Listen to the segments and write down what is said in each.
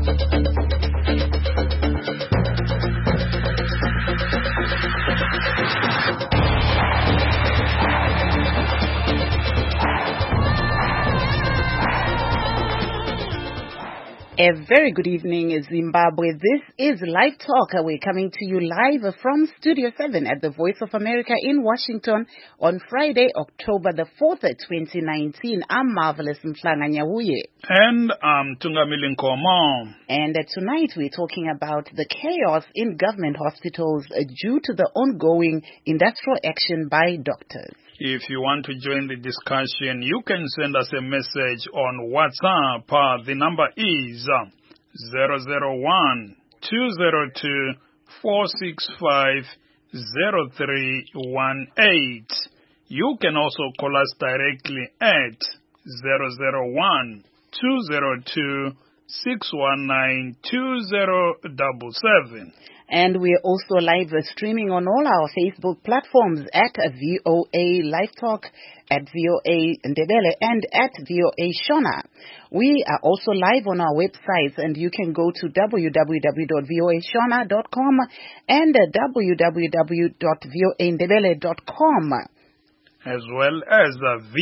A very good evening, Zimbabwe. This is Live Talk. We're coming to you live from Studio 7 at the Voice of America in Washington on Friday, October the 4th, 2019. I'm Marvelous Mhlanga Nyahuye. And I'm Tungamili Nkomo. And tonight we're talking about the chaos in government hospitals due to the ongoing industrial action by doctors. If you want to join the discussion, you can send us a message on WhatsApp. The number is 001-202-465-0318. You can also call us directly at 001-202-619-2077. And we're also live streaming on all our Facebook platforms at VOA Live Talk, at VOA Ndebele, and at VOA Shona. We are also live on our websites, and you can go to www.voashona.com and www.voandebele.com. As well as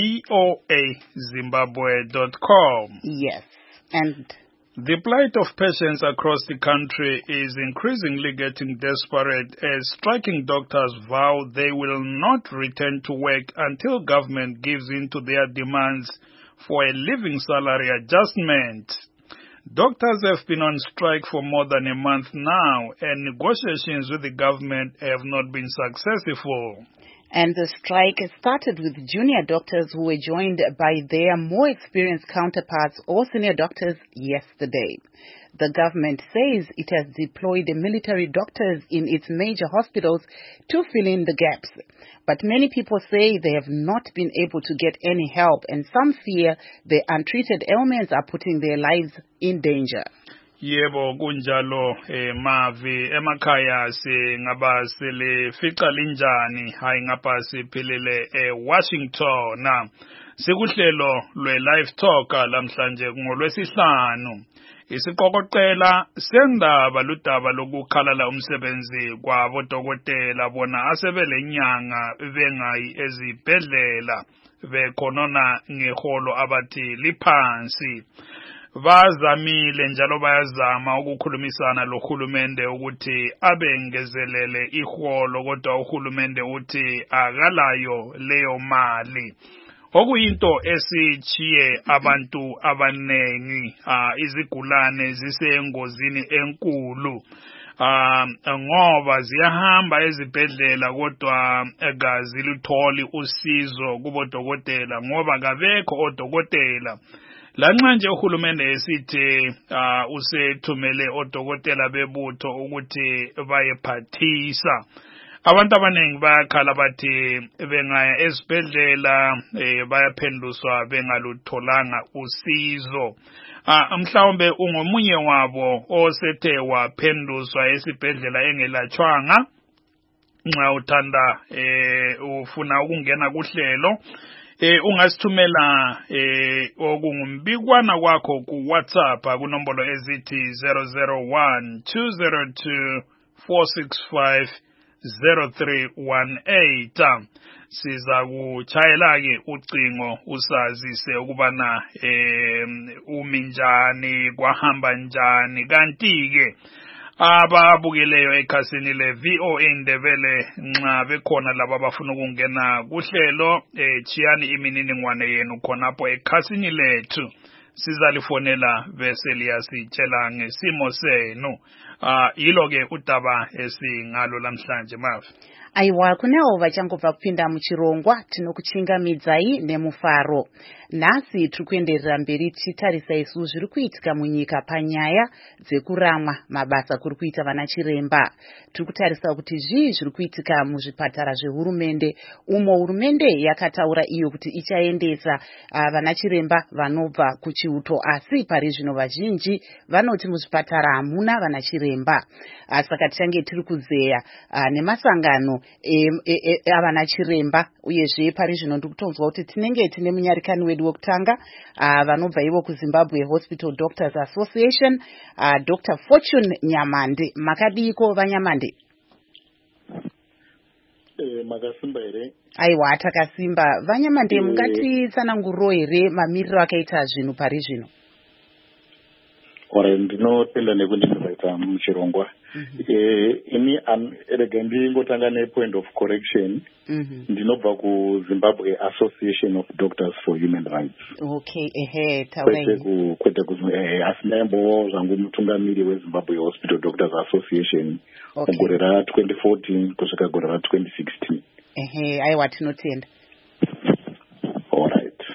voazimbabwe.com. Yes, and the plight of patients across the country is increasingly getting desperate as striking doctors vow they will not return to work until government gives in to their demands for a living salary adjustment. Doctors have been on strike for more than a month now, and negotiations with the government have not been successful. And the strike started with junior doctors who were joined by their more experienced counterparts or senior doctors yesterday. The government says it has deployed military doctors in its major hospitals to fill in the gaps. But many people say they have not been able to get any help, and some fear the untreated ailments are putting their lives in danger. Yebo kunjalo mavi emakhaya singaba sele fica linjani hayi ngapha siphilile Washington na sikuhlelo lwe Live Talk lamhlanje ngolwesihlanu isiqokoqela sendaba ludaba lokukhalala umsebenzi kwabodokotela bona asebelenyanga bengayi ezibhedlela bekhonona ngeholo abathi liphansi. Bazamile njalo bayazama ukukhulumisana lohulumende ukuthi abengezelele iholo, kodwa uhulumende uthi akalayo leyo mali. Okuyinto esichiye abantu abanengi, izigulane zisengozini enkulu. Ngoba ziyahamba ezibhedlela kodwa akazilutholi usizo kubodokotela ngoba kabekho odokotela. Lanxa nje uhulumende esithi usethumele odokotela bebutho ukuthi bayephathisa. Abantu abaningi bayakhala bathi bengaya esibhedlela bayaphenduswa bengalutholanga usizo. Mhlawumbe ungomunye wabo osethe waphenduswa esibhedlela engelatshwanga. Nxa uthanda ufuna ukungena kuhlelo ungasithumela okungumbikwana kwakho ku WhatsApp kunombolo ezithi 001-202-465-0318. Siza kuchayela ke ucingo usazise ukubana uminjani kwahamba njani kanti ke ababukeleyo ekhasini le VOA Ndebele nxa bekhona laba abafuna ukungena kuhlelo chiyani imininingwane yenu khonapho ekhasini lethu sizalifonela bese liyasitshela ngesimo senu. Yilo ke udaba esingalo lamhlanje mavi. Aiwa kunewo vachangobva kupinda muchirongwa tinokuchingamidzai nemufaro. Nhasi tiri kuenderera mberi tichitarisa isu zviri kuitika munyika panyaya dzekuramwa mabasa kuri kuita vana chiremba. Tiri kutarisa kuti zvii zviri kuitika muzvipatara zvehurumende, umo hurumende yakataura iyo kuti ichaendesa vana chiremba vanobva kuchiuto, asi pari zvino vazhinji vanoti muzvipatara hamuna vana chiremba. Saka tichange tiri kuzeya nemasangano avana chiremba uyezve pari zvino ndikutonzwa kuti tinenge tine munyarikani wedu wokutanga vanobva ivo kuZimbabwe Hospital Doctors Association, Dr. Fortune Nyamande. Makadiko vaNyamande? Makasimba here? Aiwa, takasimba. VaNyamande, mungatitsananguriro here mamiriro akaita zvinhu pari zvino? Ora, ndinotenda nekundinovaita muchirongwa. Ini rega ndingotanga nepoint of correction. Ndinobva kuZimbabwe Association of Doctors for Human Rights. Okay, taurai. Kwete asi ndaimbovawo zvangu mutungamiri weZimbabwe Hospital Doctors Association mugore ra2014 kusvika gore ra2016. Aiwa, tinotenda. Alright.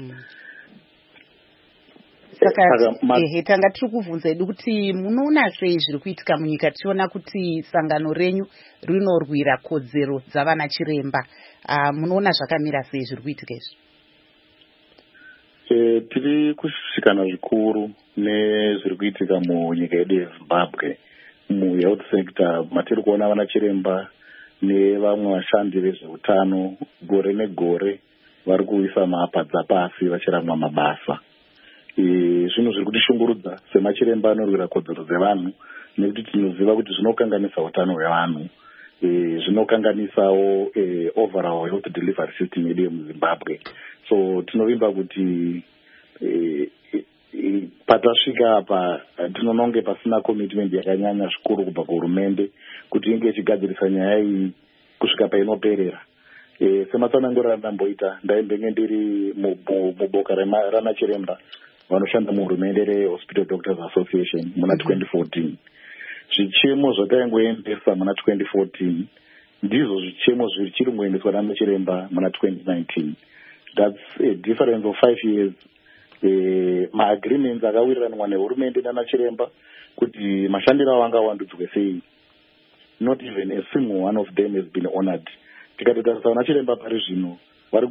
Saka tanga tiri kubvunza edu kuti munoona sei zviri kuitika munyika tichiona kuti sangano renyu rinorwira kodzero dzavana chiremba. Munoona zvakamira sei zviri kuitika izvi? Tiri kusvikana zvikuru nezviri kuitika munyika yedu yeZimbabwe muhealth sector. Matiri kuona vana chiremba nevamwe vashandi vezveutano gore negore vari kuisa mapadza pasi vachiramwa mabasa. Zvinhu zviri kutishungurudza semachiremba anorwira kodzero dzevanhu, nekuti tinoziva kuti zvinokanganisa utano hwevanhu, zvinokanganisawo overall health delivery system yedu yemuZimbabwe. So tinovimba kuti patasvika apa tinoona kunge pasina commitment yakanyanya zvikuru kubva kuhurumende kuti inge ichigadzirisa nyaya iyi kusvika painoperera. Sematsananguriro andamboita, ndaimbenge ndiri muboka rana chiremba vanoshanda muhurumende reHospital Doctors Association muna 2014. Zvichemo zvataingoendesa muna 2014 ndizvo zvichemo zvichiri ngoendeswa nana chiremba muna 2019. That's a difference of 5 years. Maagreements akawiriranwa nehurumende nana chiremba kuti mashandiro avo angawandudzwe sei. Not even a single one of them has been honored. Tikatotarisa vana chiremba pari zvino vari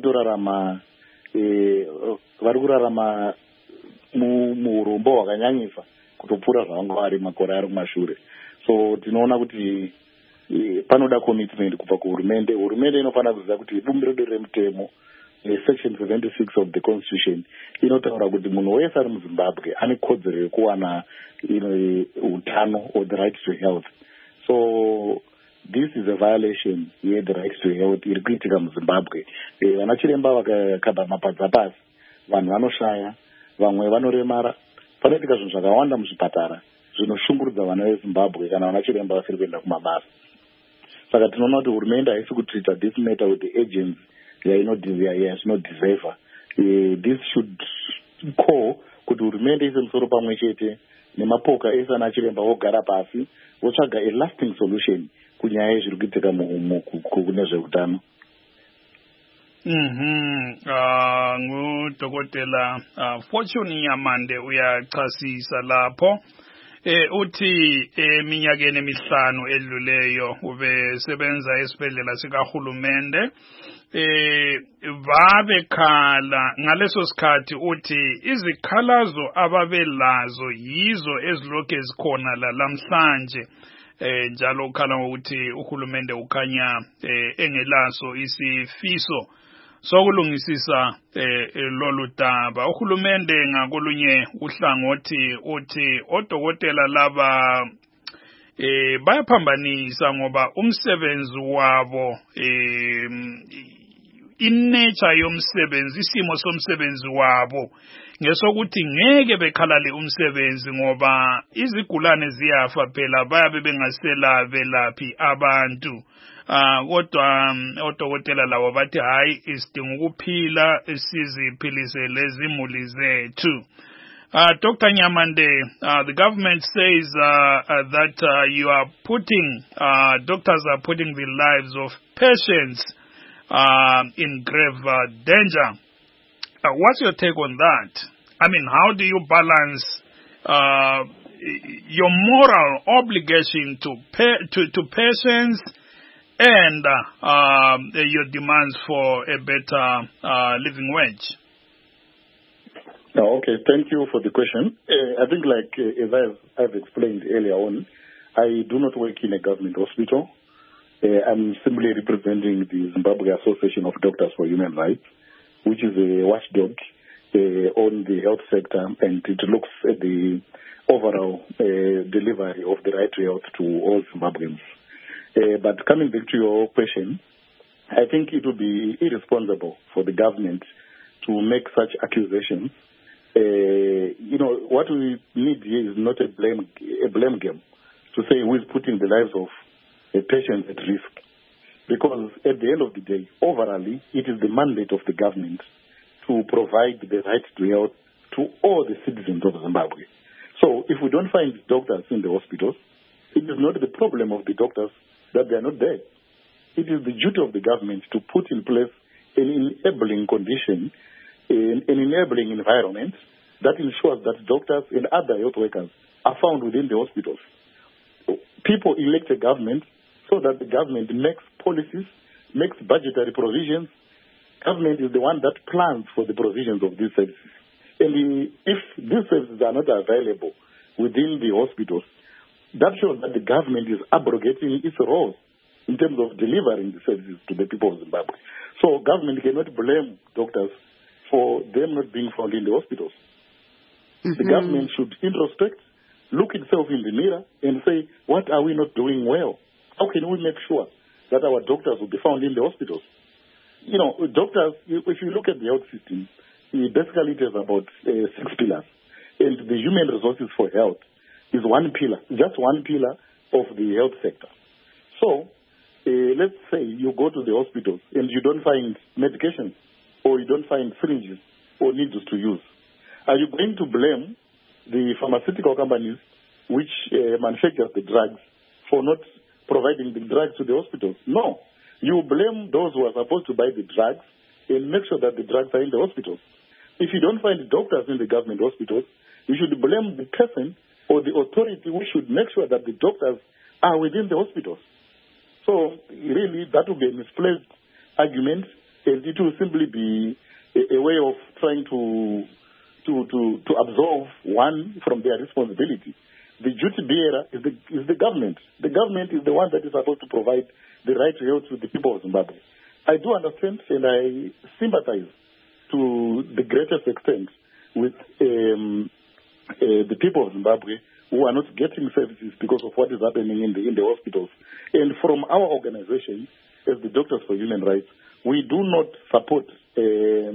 kurarama muurombo hwakanyanyisa kutopfuura zvavanga vari makore ari kumashure. So tinoona kuti panoda commitment kubva kuhurumende. Hurumende inofanira kuziva kuti bumbiro remutemo section 76 of the constitution inotaura kuti munhu wese ari muZimbabwe ane kodzero yekuwana utano or the right to health. So this is a violation ye the right to health iri kuitika muZimbabwe. Vana chiremba vakakabva mapadza pasi, vanhu vanoshaya, vamwe vanoremara. Panoitika zvinhu zvakawanda muzvipatara zvinoshungurudza vana veZimbabwe kana vana chiremba vasiri kuenda kumabasa. Saka tinoona kuti hurumende haisi kutrita this matter with the urgency yazvinodeserva. This should call kuti hurumende ise musoro pamwe chete nemapoka ese ana chiremba vogara pasi votsvaga a lasting solution kunyaya yezviri kuitika kune zveutano. Ngudokotela Fortune Nyamande uyachasisa lapho uthi eminyakeni emihlanu edluleyo ubesebenza esibhedlela sikahulumende babekhala ngaleso sikhathi uthi izikhalazo ababelazo yizo ezilokhu ezikhona lamhlanje njalo ukhala ngokuthi uhulumende ukhanya engelaso isifiso sokulungisisa lolu daba. Uhulumende ngakolunye uhlangothi uthi odokotela laba bayaphambanisa ngoba umsebenzi wabo inature yomsebenzi, isimo somsebenzi wabo ngesokuthi ngeke bekhalale umsebenzi ngoba izigulane ziyafa phela bayabe bengasela belaphi abantu. Kodwa odokotela labo bathi hayi isidinga ukuphila siziphilise lezi imuli zethu. Dr. Nyamande, the government says that you are putting, doctors are putting the lives of patients in grave danger. What's your take on that? I mean, how do you balance your moral obligation to patients and your demands for a better living wage? Okay, thank you for the question. I think as I've explained earlier on, I do not work in a government hospital. I'm simply representing the Zimbabwe Association of Doctors for Human Rights, which is a watchdog on the health sector, and it looks at the overall delivery of the right to health to all Zimbabweans. But coming back to your question, I think it would be irresponsible for the government to make such accusations. What we need here is not a blame game to say who is putting the lives of patients at risk. Because at the end of the day, overall, it is the mandate of the government to provide the right to health to all the citizens of Zimbabwe. So if we don't find doctors in the hospitals, it is not the problem of the doctors that they are not there. It is the duty of the government to put in place an enabling condition, an enabling environment that ensures that doctors and other health workers are found within the hospitals. People elect a government so that the government makes policies, makes budgetary provisions. Government is the one that plans for the provisions of these services. And if these services are not available within the hospitals, that shows that the government is abrogating its role in terms of delivering the services to the people of Zimbabwe. So government cannot blame doctors for them not being found in the hospitals. The government should introspect, look itself in the mirror and say, what are we not doing well? How can we make sure that our doctors will be found in the hospitals? Doctors, if you look at the health system, basically it has about 6 pillars. And the human resources for health is one pillar, just one pillar of the health sector. So, let's say you go to the hospitals and you don't find medication, or you don't find syringes or needles to use. Are you going to blame the pharmaceutical companies which manufacture the drugs for not providing the drugs to the hospitals? No. You blame those who are supposed to buy the drugs and make sure that the drugs are in the hospitals. If you don't find doctors in the government hospitals, you should blame the person or the authority who should make sure that the doctors are within the hospitals. So really that would be a misplaced argument, and it will simply be a way of trying to absolve one from their responsibility. The duty bearer is the government. The government is the one that is supposed to provide the right to health to the people of Zimbabwe. I do understand and I sympathize to the greatest extent with the people of Zimbabwe who are not getting services because of what is happening in the hospitals. And from our organization, as the Doctors for Human Rights, we do not support the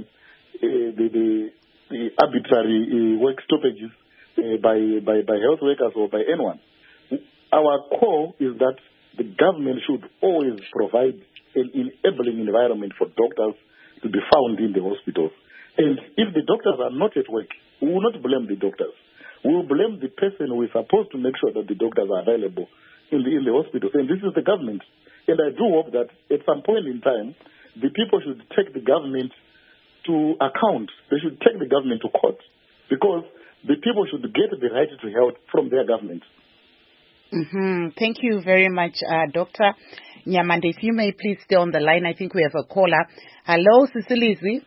arbitrary work stoppages by health workers or by anyone. Our call is that the government should always provide an enabling environment for doctors to be found in the hospitals. And if the doctors are not at work, we will not blame the doctors. We will blame the person who is supposed to make sure that the doctors are available in the hospitals. And this is the government. And I do hope that at some point in time, the people should take the government to account. They should take the government to court, because the people should get the right to health from their government. Thank you very much, Dr. Nyamande. If you may please stay on the line. I think we have a caller. Hello, Sisilizi.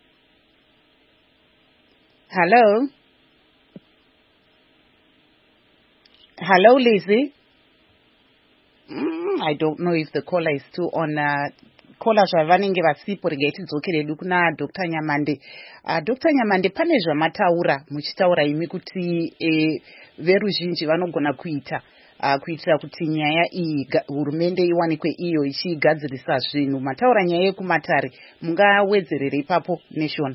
Hello. Hello, Lizzie. I don't know if the caller is still on. Caller zvavanenge vasipo regai tidzokeredu kuna Dr. Nyamande. Dr. Nyamande, pane zvamataura muchitaura imi kuti veruzhinji vanogona kuita kuitira kuti nyaya iyi hurumende iwanikwe iyo ichigadzirisa zvinhu. Mataura nyaya yekumatare, mungawedzerere ipapo neshona?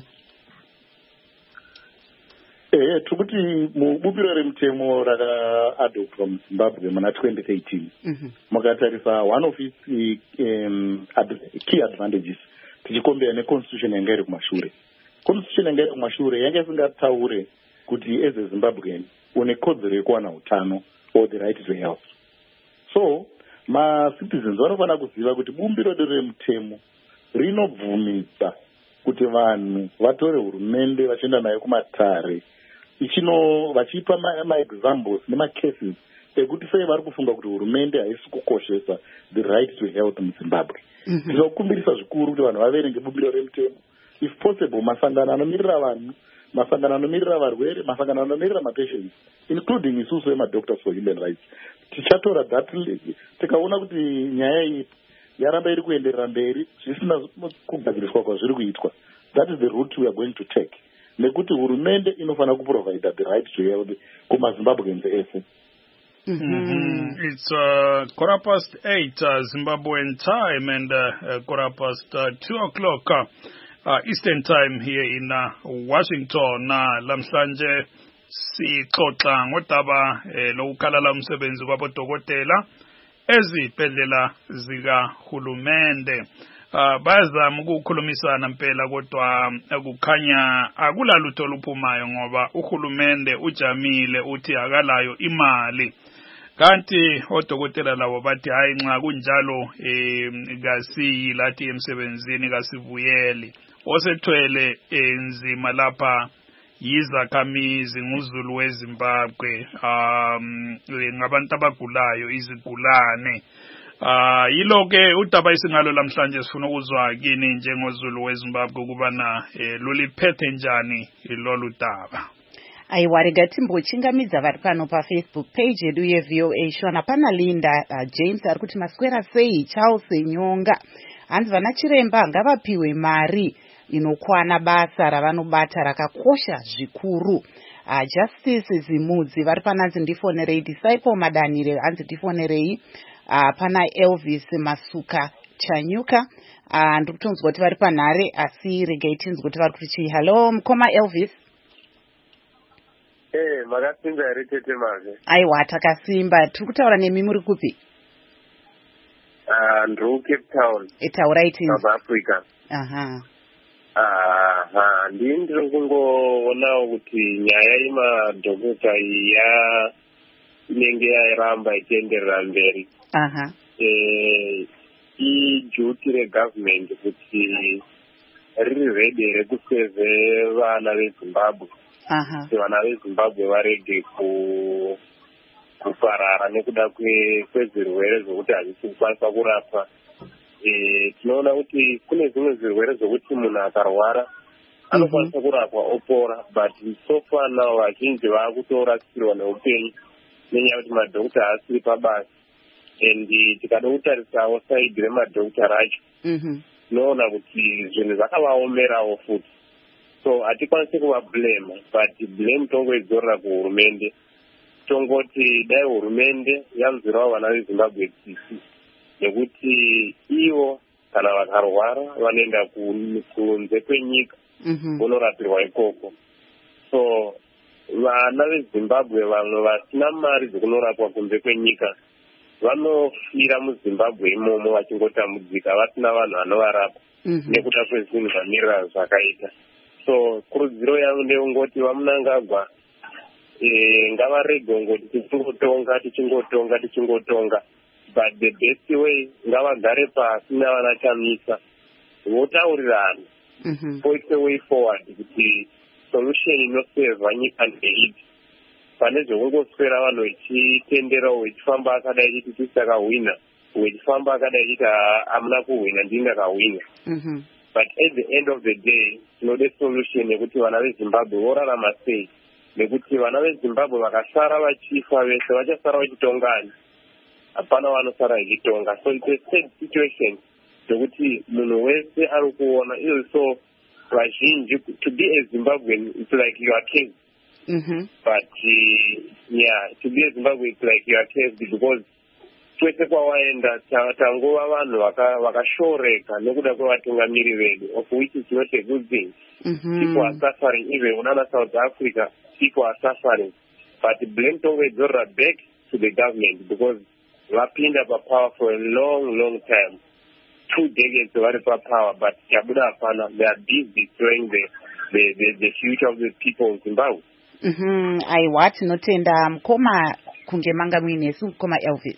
Tikuti mubupiro remutemo rakaadoptwa muZimbabwe muna 2018 makatarisa one of its key advantages tichikombera neconstitution yanga iri kumashure. Constitution yanga iri kumashure yanga isingataure kuti as a Zimbabwean une kodzero yekuwana utano or the right to health. So ma-citizens vanofana kuziva kuti bumbiro remutemo rinobvumidza kuti vanhu vatore hurumende vachienda nayo kumatare vachipa ma-examples nema-cases ekuti sei vari kufunga kuti hurumende haisi kukoshesa the right to health muZimbabwe. Tinokumbirisa zvikuru kuti vanhu vaverenge bumbiro remutemo. If possible, masangano anomirira vanhu masangano anomirira varwere, masangano anomirira mapatients, including isusu wemadoctors for human rights. Tichatora that tikaona kuti nyaya iyi yaramba iri kuenderera mberi zvisina kugadziriswa kwazviri kuitwa. That is the route we are going to take. Nekuti hurumende inofanira kuprovide the right to health kumaZimbabweans ese. It's 8:15 Zimbabwean time and 2:15 Eastern time here in Washington. Lamhlanje sixoxa ngodaba lokukhalala umsebenzi kwabodokotela ezibhedlela zikahulumende. Bayazama ukukhulumisana impela kodwa kukhanya akulalutho oluphumayo ngoba uhulumende ujamile uthi akalayo imali. Kanti odokotela labo bathi hayi nxa kunjalo kasiyilathi emsebenzini kasivuyeli. Osethwele enzima lapha yizakhamizi nguZulu weZimbabwe ngabantu abagulayo izigulane. Yiloke udaba isingalo lamhlanje sifuna ukuzwa kini njengoZulu weZimbabwe ukubana luliphethe njani lolu daba. Aiwarega timbochingamidza vari pano paFacebook page yedu yeVOA Shona. Pana Linda James ari kuti maswera sei Charles Nyonga hanzi vana chiremba ngavapiwe mari inokwana basa ravanobata rakakosha zvikuru. Justice Zimudzi vari pananzi ndifonerei. Disciple Madanire hanzi ndifonerei. Pana Elvis Masuka Chanyuka ndikutonzwa kuti vari panhare asi regai tinzwa kuti vari kuti chii. Hello mukoma Elvis. Makasimba here tete mave. Aiwa takasimba. Tiri kutaura nemi muri kupi? Ndiri Cape Town. Taurai tinzi. South Africa. Ndiri kungoonawo kuti nyaya yemadhokota inenge yairamba ichienderera mberi. Ijuti regovernment kuti riri ready rekuseve vana veZimbabwe. Kuti vana veZimbabwe varege kuparara nekuda kwezvirwere zvokuti hazvisi kukwanisa kurapwa. Tinoona kuti kune zvimwe zvirwere zvokuti munhu akarwara anokwanisa kurapwa opora, but so far now vazhinji vakutorasikirwa neupenyu nenyaya kuti madhokota haasiri pabasa. And tikada kutarisawo saidi remadhokota racho tinoona kuti zvinhu zvakavaomerawo futi. So hatikwanisi kuvablame, but blame tongoidzorera kuhurumende. Tongoti dai hurumende yanzwirawo vana veZimbabwe tsitsi nekuti ivo kana vakarwara vanoenda kunze kwenyika vonorapirwa ikoko. So vana veZimbabwe vamwe vasina mari dzekunorapwa kunze kwenyika vanofira muZimbabwe imomo vachingotambudzika vasina vanhu vanovarapa nekuda kwezvinhu zvamirira zvakaita. So kurudziro yangu ndeyongoti vamunangagwa ngavarege ngoti tichingotonga but the best way ngavagare pasi navanachamisa votaurirana poite way forward kuti solution inoseva nyika ndeidi pane zvekungoswera vanhu vechitenderawo vechifamba akadai chiti tisakahwina vechifamba akadai chiti hamuna kuhwina ndindakahwina. But at the end of the day tinode solution yekuti vana veZimbabwe vorarama sei, nekuti vana veZimbabwe vakasara vachifa vese vachasara vachitongana, hapana vanosara vachitonga. So it's a sad situation zvokuti munhu wese ari kuona so vazhinji to be a Zimbabwean it's like you are king. But to be a Zimbabwean it's like you are king because kwese kwawaenda tangova vanhu vakashoreka nekuda kwevatungamiri vedu, of which is not a good thing. People are suffering, even in South Africa people are suffering, but blame tongoidzorera back to the government because vapinda papower for a long time, 2 decades vari papower, but chabuda hapana. They are busy destroying the future of the people of Zimbabwe. Aiwa tinotenda mukoma kunge manga muinesu mukoma Elvis.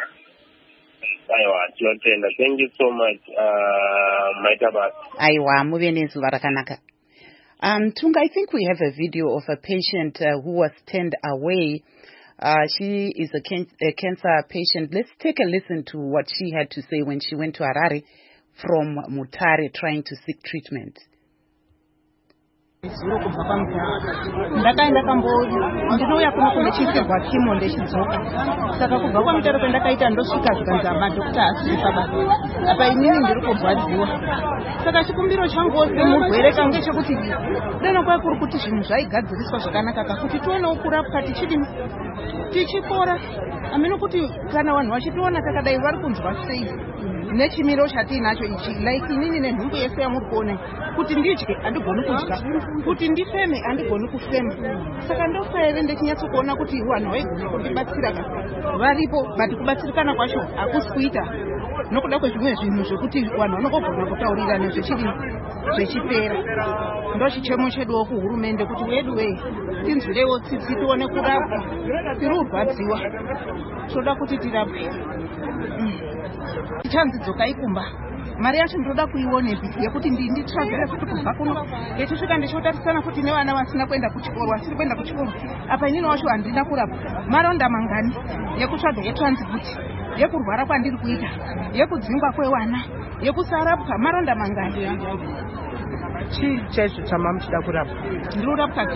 Thank you so much, Maitabas. Aiwa, muve nezuva rakanaka. Tunga, I think we have a video of a patient who was turned away. She is a cancer patient. Let's take a listen to what she had to say when she went to Harare from Mutare trying to seek treatment. zuro kubva pamutaro ndakaenda ndinouya kuno kundochiisirwa chimo ndechidzoka saka kubva kwamutaro kwendakaita ndosvika zvikanzi madhokita asiri pabasa apa inini ndiri kurwadziwa saka chikumbiro changu semurwere kange chekuti deno kwai kuri kuti zvinhu zvaigadziriswa zvakanaka kakuti tionewo kurapwa tichipora ameno kuti kana vanhu vachitiona takadai vari kunzwa sei nechimiro chatiinacho ichi like inini nenhumbu yese yamuri kuona kuti ndidye handigoni kudya kuti ndifeme handigoni kufema saka ndofa here ndechinyatsokuona kuti vanhu vaigona kundibatsira varipo but kubatsirikana kwacho hakusi kuita nokuda kwezvimwe zvinhu zvekuti vanhu vanongogona kutaurirana zvechipera ndochichemo cheduwo kuhurumende kuti wedu wei tinzwirewo tsitsi tione kurapwa tiri kurwadziwa toda kuti tirapwe tichanzidzoka ikumba mari yacho ndoda kuionepi yekuti nditravhera kuti kubva kuno yechisvika ndichotarisana kuti nevana vasina kuenda kuchikoro vasiri kuenda kuchikoro apa inini wacho handina kurapwa maronda mangani yekutsvaga yetranzibuti yekurwara kwandiri kuita yekudzingwa kwevana yekusarapwa maronda mangani chii chaizvo chamamuchida kurapwa? Ndinorapwa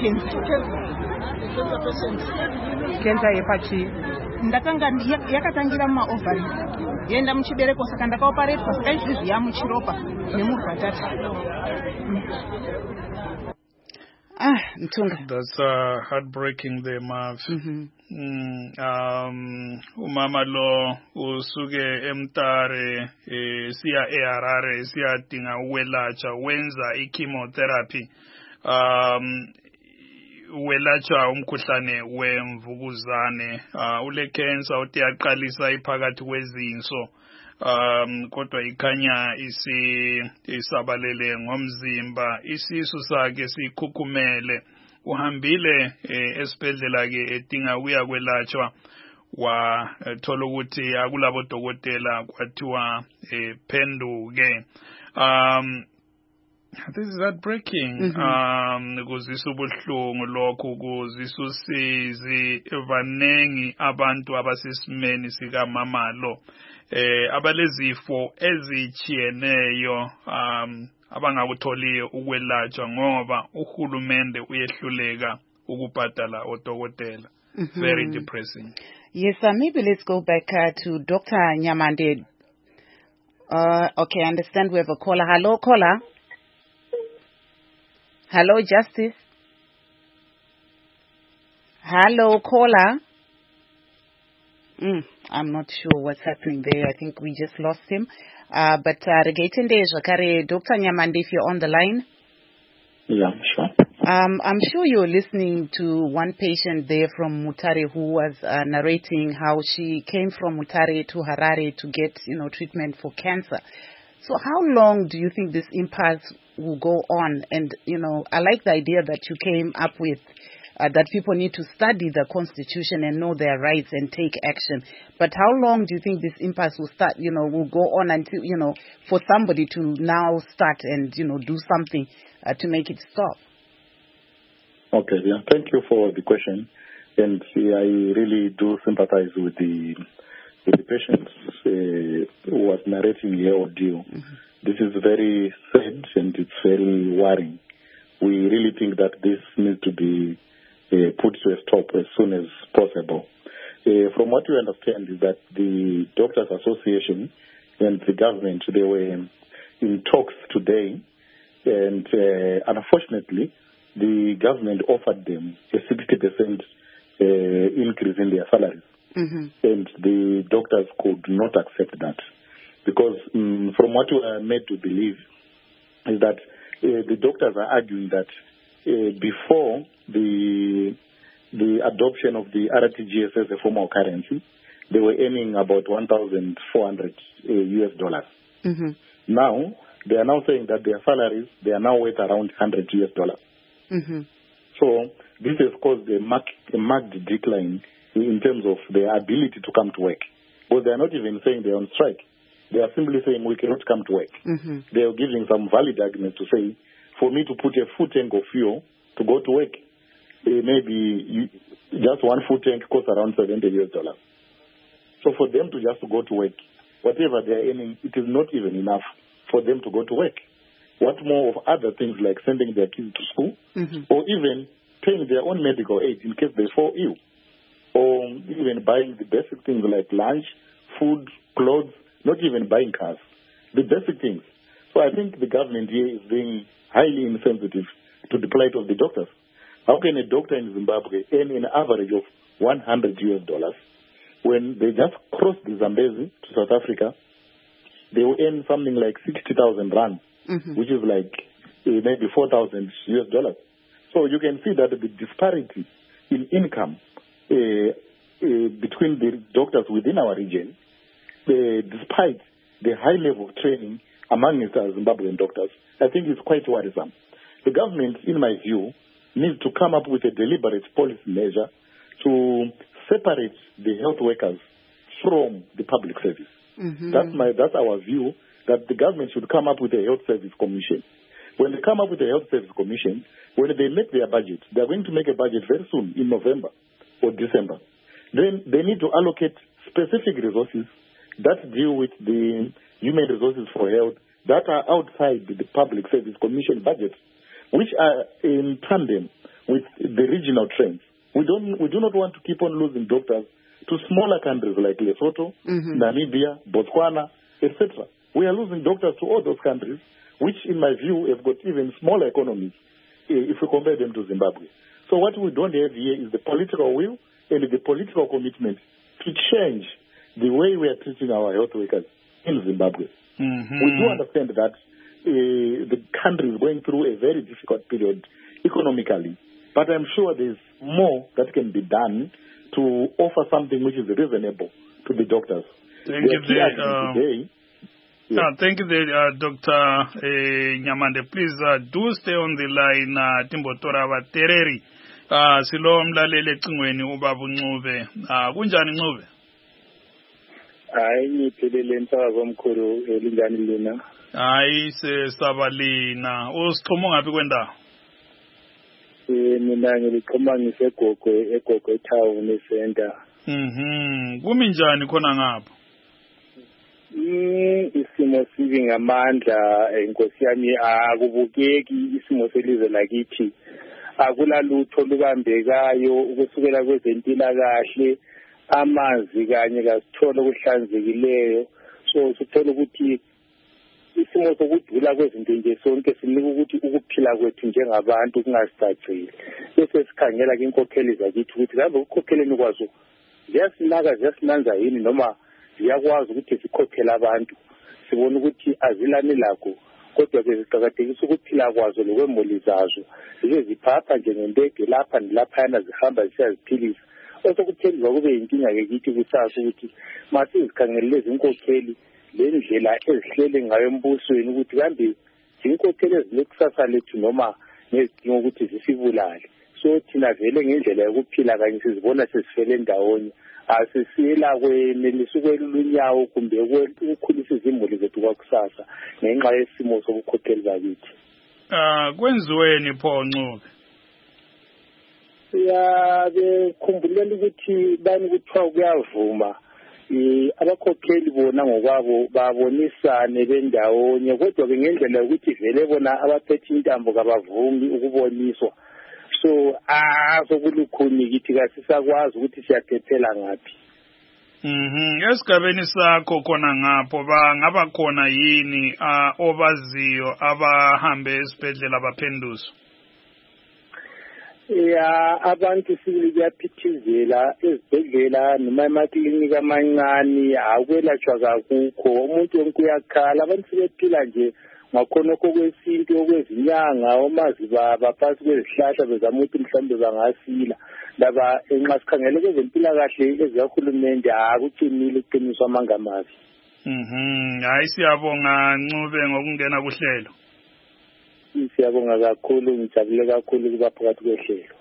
kenza yepachii? Ndakanga yakatangira mumaovari yenda muchibereko saka ndakaoparetwa saka izvizvi yamuchiropa nemurwatata. That's heartbreaking there, Marv. Umama lo usuke emtare siya eharare siya dinga uwelacha wenza i-chemotherapy uwelacha umkhuhlane wemvukuzane ule cancer uthi yaqalisa iphakathi kwezinso kodwa ikhanya isabalele ngomzimba isisu sakhe sikhukhumele uhambile esibhedlela ke edinga ukuya kwelatshwa wathola ukuthi akulabo dokotela kwathiwa phenduke. This is heartbreaking. Kuzisa ubuhlungu lokhu kuzisa usizi vanengi abantu abasesimeni sikamama lo abalezifo ezichiyeneyo abangakutholiyo ukwelatshwa ngoba uhulumende uyehluleka ukubhadala odokotela. Very depressing. Yes, maybe let's go back to Dr. Nyamande. Okay, I understand we have a caller. Hello, caller. Hello, Justice. Hello, caller. I'm not sure what's happening there. I think we just lost him. But Regaitende Jakare, Dr. Nyamande, if you're on the line. Yeah, sure. I'm sure you're listening to one patient there from Mutare who was narrating how she came from Mutare to Harare to get, treatment for cancer. So how long do you think this impasse will go on? And, I like the idea that you came up with, that people need to study the Constitution and know their rights and take action. But how long do you think this impasse will start, will go on until, for somebody to now start and, do something to make it stop? Okay, yeah. Thank you for the question. And I really do sympathize with the patients who was narrating the ordeal. This is very sad and it's very worrying. We really think that this needs to be put to a stop as soon as possible. From what we understand is that the Doctors Association and the government, they were in talks today, and unfortunately, the government offered them a 60% increase in their salaries. And the doctors could not accept that. Because from what we are made to believe is that the doctors are arguing that before the adoption of the RTGS as a formal currency, they were earning about $1,400 US. Now, they are now saying that their salaries, they are now worth around $100 US. So this has caused a marked decline in terms of their ability to come to work. But they are not even saying they are on strike. They are simply saying we cannot come to work. They are giving some valid arguments to say, for me to put a full tank of fuel to go to work, maybe just one full tank costs around $70 US. So for them to just go to work, whatever they are earning, it is not even enough for them to go to work. What more of other things like sending their kids to school, or even paying their own medical aid in case they fall ill, or even buying the basic things like lunch, food, clothes, not even buying cars, the basic things. So I think the government here is being highly insensitive to the plight of the doctors. How can a doctor in Zimbabwe earn an average of $100 when they just cross the Zambezi to South Africa? They will earn something like 60,000 rand, which is like maybe $4,000. So you can see that the disparity in income between the doctors within our region, despite the high level of training among Zimbabwean doctors, I think is quite worrisome. The government, in my view, needs to come up with a deliberate policy measure to separate the health workers from the public service. That's our view, that the government should come up with a health service commission. When they come up with a health service commission, when they make their budget, they're going to make a budget very soon in November or December. Then they need to allocate specific resources that deal with the human resources for health that are outside the public service commission budget, which are in tandem with the regional trends. We do not want to keep on losing doctors to smaller countries like Lesotho, Namibia, Botswana, etc. We are losing doctors to all those countries, which in my view have got even smaller economies if we compare them to Zimbabwe. So what we don't have here is the political will and the political commitment to change the way we are treating our health workers in Zimbabwe. We do understand that the country is going through a very difficult period economically, but I'm sure there's more that can be done to offer something which is reasonable to the doctors. Thank you, Dr. Nyamande. Please do stay on the line, Timbotora Vatereri. Silo mlalele cingweni ubaba uNcube. Kunjani Ncube? Hayi ngiphelele msakazo omkhulu elingani lina. Hayi sesabalina. Usixhuma ngapi kwendawo? Mina ngiliqhuma ngisegogwe town ecenter. Kumi njani khona ngapho? Isimo sibi ngamandla inkosi yami akubukeki isimo selizwe lakithi. Akula lutho lubambekayo ukusukela kwezempilakahle, amanzi kanye kasithola okuhlanzekileyo. So sithola ukuthi isimo sokudula kwezinto nje sonke sinika ukuthi ukuphila kwethu njengabantu kungasicacile. Bese sikhangela ke inkokheli zakithi ukuthi ngabe ukukhokheleni kwazo ziyasinanza yini noma ziyakwazi ukuthi zikhokhele abantu. Sibona ukuthi azilani lakho, kodwa ke ziqhakathekisa ukuphila kwazo lokwemoli zazo. Zibe ziphapha nje ngembeke lapha nalaphana zihamba ziyaziphilisa. Osokuphendula kube inkinga ke kithi kusasa ukuthi masizikhangele lezi inkokheli le ndlela ezihlele ngayo embusweni ukuthi kambe zinkokheli ezilekusasa lethu noma nezidinga ukuthi zisibulale. So thina vele ngendlela yokuphila kanye sizibona sesifele ndawonye. Asisiyela kwenelisa ukwelulunyawo kumbe ukukhulisa izimuli zethu kwakusasa ngenxa yesimo sobukhokheli bakithi. Kwenziweni pho Ncube? Bekhumbuleni ukuthi bani kuthiwa kuyavuma. Abakhokheli bona ngokwabo babonisane bendawonye, kodwa ke ngendlela yokuthi vele bona abaphethe intambo kabavumi ukuboniswa. So sokulukhuni kithi kasisakwazi ukuthi siyaphephela ngaphi. Esigabeni sakho khona ngapho ngaba khona yini obaziyo abahambe esibhedlela abaphenduso? Abantu sibili kuyaphithizela ezibhedlela noma emaklinika amancane akwelatshwa kakukho. Umuntu wonke uyakhala, abantu sebephila nje ngakhonokho kwesintu okwezinyanga omazi baphansi kwezihlahla bezama ukuthi mhlawumbe bangasila. Laba enxa sikhangele kwezempilakahle ezikahulumende akuqinile uqiniswa amangamazi. Hayi siyabonga Ncube ngokungena kuhlelo. Siyabonga kakhulu, ngijabule kakhulu kuba phakathi kwehlelo.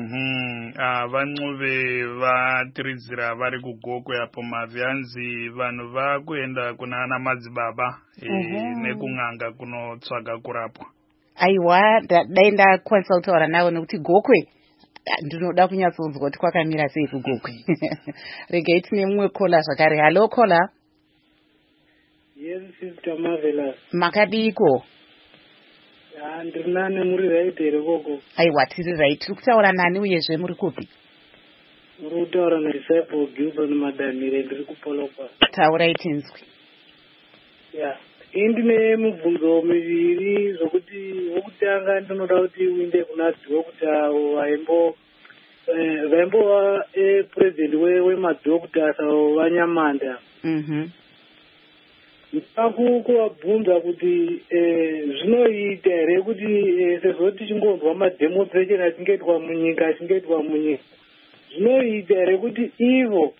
VaNcube va-Trizira vari kugokwe apo mavyanzi vanhu vakuenda kunana madzibaba nekung'anga kunotsvaga kurapwa. Aiwa, dai ndakwanisa kutaura nawe nekuti gokwe ndinoda kunyatsonzwa kuti kwakamira sei kugokwe. Regai tine mumwe kola zvakare. Halo kola. Yes, Sister Marvelous. Makadiko? ndiri nani, muri right here koko? Aiwa, tiri right. Tiri kutaura nani uyezve muri kupi? Muri kutaura naDisciple Gilson Madanire, ndiri kuPolokwane. Taurai tinzwi. Indine mibvunzo miviri zvokuti wokutanga ndinoda kuti uinde kuna dhokota vaimbova president wemadhokotasi vanyamanda. Ndinoda kuvabvunza kuti zvinoita here kuti sezvo tichingonzwa mademonstration achingoitwa munyika zvinoita here kuti ivo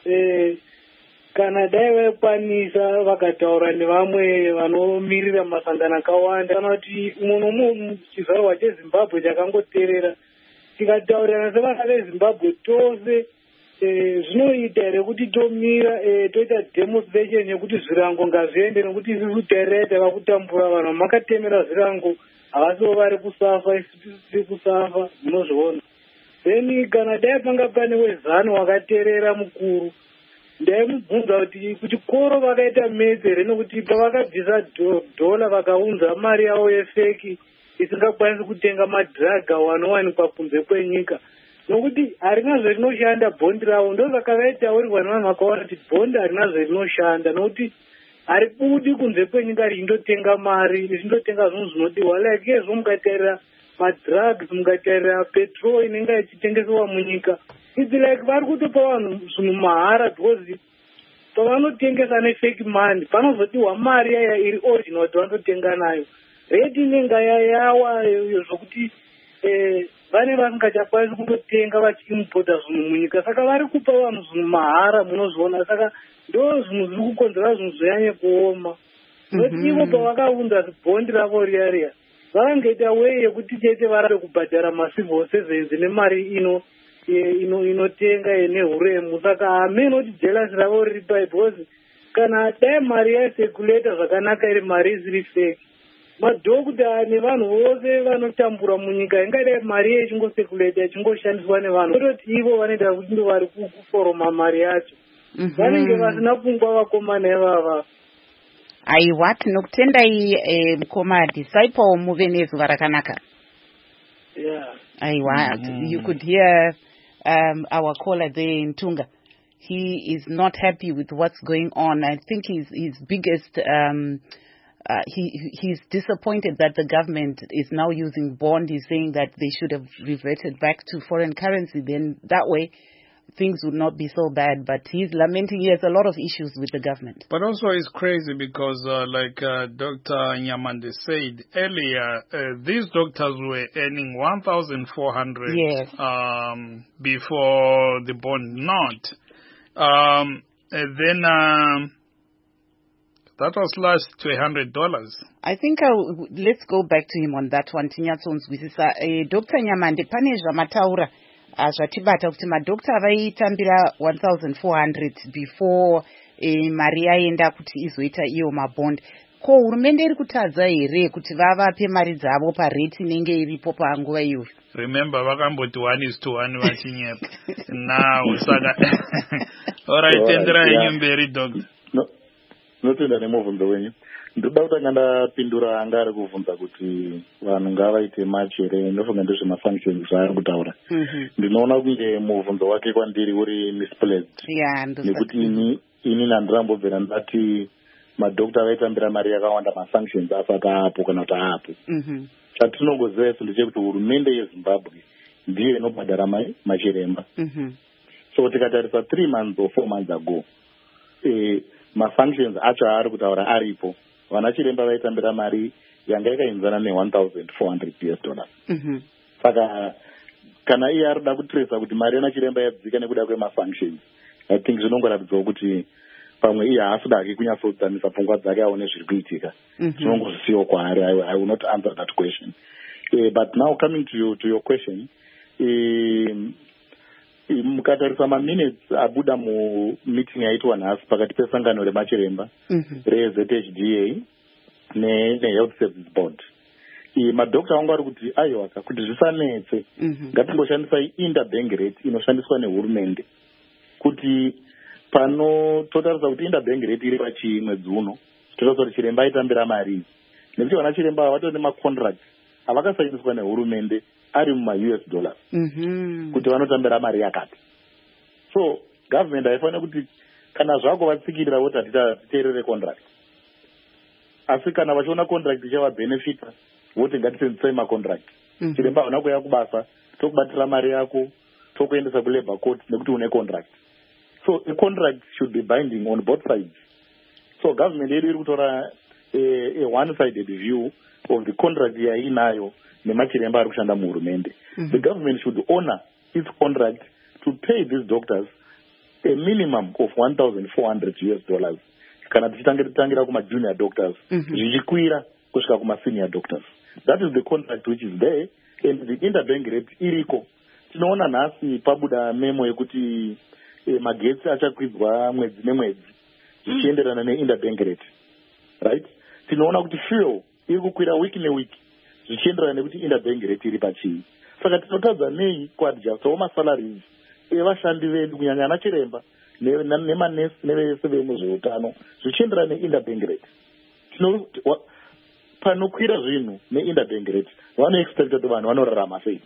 kana dai vaikwanisa vakataura nevamwe vanomirira masangano akawanda, kana kuti muno chizvarwa cheZimbabwe chakangoterera tikataurirana sevana veZimbabwe tose, zvinoita here kuti tomira toita demonstration yekuti zvirango ngazviende, nekuti isusu tairai takakutambura vanhu makatemera zvirango havasivo vari kusafa, isusu tiri kusafa, munozviona. Then kana dai panga pane wezano wakaterera mukuru, ndaimubvunza kuti kuchikoro vakaita medzere nokuti pavakabvisa dhola vakaunza mari yavo yefeki isingakwanisi kutenga madhiraga anowanikwa kunze kwenyika, nokuti harina zverinoshanda bhondi ravo. Ndosaka vaitaurirwa nevanhu vakawanda kuti bhondi harina zverinoshanda, nokuti haribudi kunze kwenyika richindotenga mari, richindotenga zvinhu zvinodiwa, like yezvo mukatarira madhirags, mukatarira petrol inenge ichitengesewa munyika, it's like vari kutopa vanhu zvinhu mahara, because pavanotengesa nefake money panozodiwa mari yaya iri original kuti vandotenga nayo. Rate inenge yawa zvokuti vane vasingachakwanisi kundotenga vachiimpota zvinhu munyika, saka vari kupa vanhu zvinhu mahara, munozviona. Saka ndo zvinhu zviri kukonzera zvinhu zvanyanye kuoma. Noti ivo pavakaunza bhondi ravo riya vakangoita wei yekuti chete varade kubhadhara macivil servants nemari inotenga nehuremu. Saka hamene kuti jealousy ravo riri pai, because kana dai mari yaiseculator zvakanaka iri mari isiri fake, madhokota nevanhu vose vanotambura munyika ingadai mari yechingoseculator ichingoshandiswa nevanhu, kutoti ivo vanoita kuti ndo vari kuforoma mari yacho. Vanenge vasina pfungwa vakomana ivava. Aiwa, tinokutendai mukoma Disciple, muve nezuva rakanaka. Aiwa, you could hear our caller there in Tunga. He is not happy with what's going on. I think his biggest he's disappointed that the government is now using bond. He's saying that they should have reverted back to foreign currency, then that way things would not be so bad. But he's lamenting he has a lot of issues with the government. But also it's crazy because like Dr. Nyamande said earlier, these doctors were earning 1,400 yes. Before the bond note. Then that was last to $100. I think let's go back to him on that one. Dr. Nyamande pane zvamataura zvatibata kuti madokta vaitambira 1,400 before mari yaenda kuti izoita iyo mabond. Ko hurumende iri kutadza here kuti vavape mari dzavo parate inenge iripo panguva iyoyo? Remember vakamboti 1:1 vachinyepa. Now saka alright, tendera yenyu mberi dog. Notenda nemubvunzo wenyu. Ndoda kutanga ndapindura anga ari kuvhunza kuti vanhu ngavaite machere, ndofunga ndezvemafunctions zvaari kutaura. Ndinoona kunge mubvunzo wake kwandiri uri misplaced. Nekuti ini nandambobvera ndati madokta vaitambira mari yakawanda mafunctions asati aapo kana kuti aapo. Chatinongoziva isu ndechekuti hurumende yeZimbabwe ndiyo inobhadhara machiremba. So tikatarisa 3 months or 4 months ago, mafunctions acho aari kutaura aripo, vana chiremba vaitambira mari yanga yakaenzana $1,400. Saka kana iye arida kutresa kuti mari yana chiremba yadzika nekuda kwemafunctions, I think zvinongoratidzawo kuti pamwe iye haasida hake kunyatsodzanisa pfungwa dzake aone zviri kuitika. Zvinongozisiwo kwaari. I will not answer that question. But now coming to your question, mukatarisa maminutes abuda mumeeting yaitwa nhasi pakati pesangano remachiremba reZHDA neHealth Service Board, madokta vangu vari kuti aiwa kuti zvisanetse ngatimboshandisai interbank rate inoshandiswa nehurumende, kuti pano totarisa kuti interbank rate iri pachii mwedzi uno, totarisa kuti chiremba aitambira mari nekuti vana chiremba vatori nemacontracts avakasainiswa nehurumende ari muma-US dollars kuti vanotambira mari yakati. So government haifanira kuti kana zvako vatsikirira voti hatiteerere contract, asi kana vachiona contract ichavabenefita voti ngatisenzisei macontract. Chiremba havana kuuya kubasa, tokubatira mari yako, tokuendesa kulabor court nekuti une contract. So a contract should be binding on both sides. So government yedu iri kutora a one-sided view of the contract yainayo nemachiremba ari kushanda muhurumende. The government should honor its contract to pay these doctors a minimum of $1,400 kana tichitangira kuma-junior doctors zvichikwira kusvika kuma-senior doctors. That is the contract which is there, and the interbank rate iriko. Tinoona nhasi pabuda memo yekuti magetsi achakwidzwa mwedzi nemwedzi zvichienderana neinterbank rate, right? Tinoona kuti fuel iri kukwira wiki newiki zvichienderana nekuti interbank rate iri pachii. Saka tinotadza nei kuadjustawo masalaries evashandi vedu kunyanya ana chiremba nemanesi nevese vemuzveutano zvichienderana neinterbank rate. Panokwira zvinhu neinterbank rate vanoexpecta kuti vanhu vanorarama sei.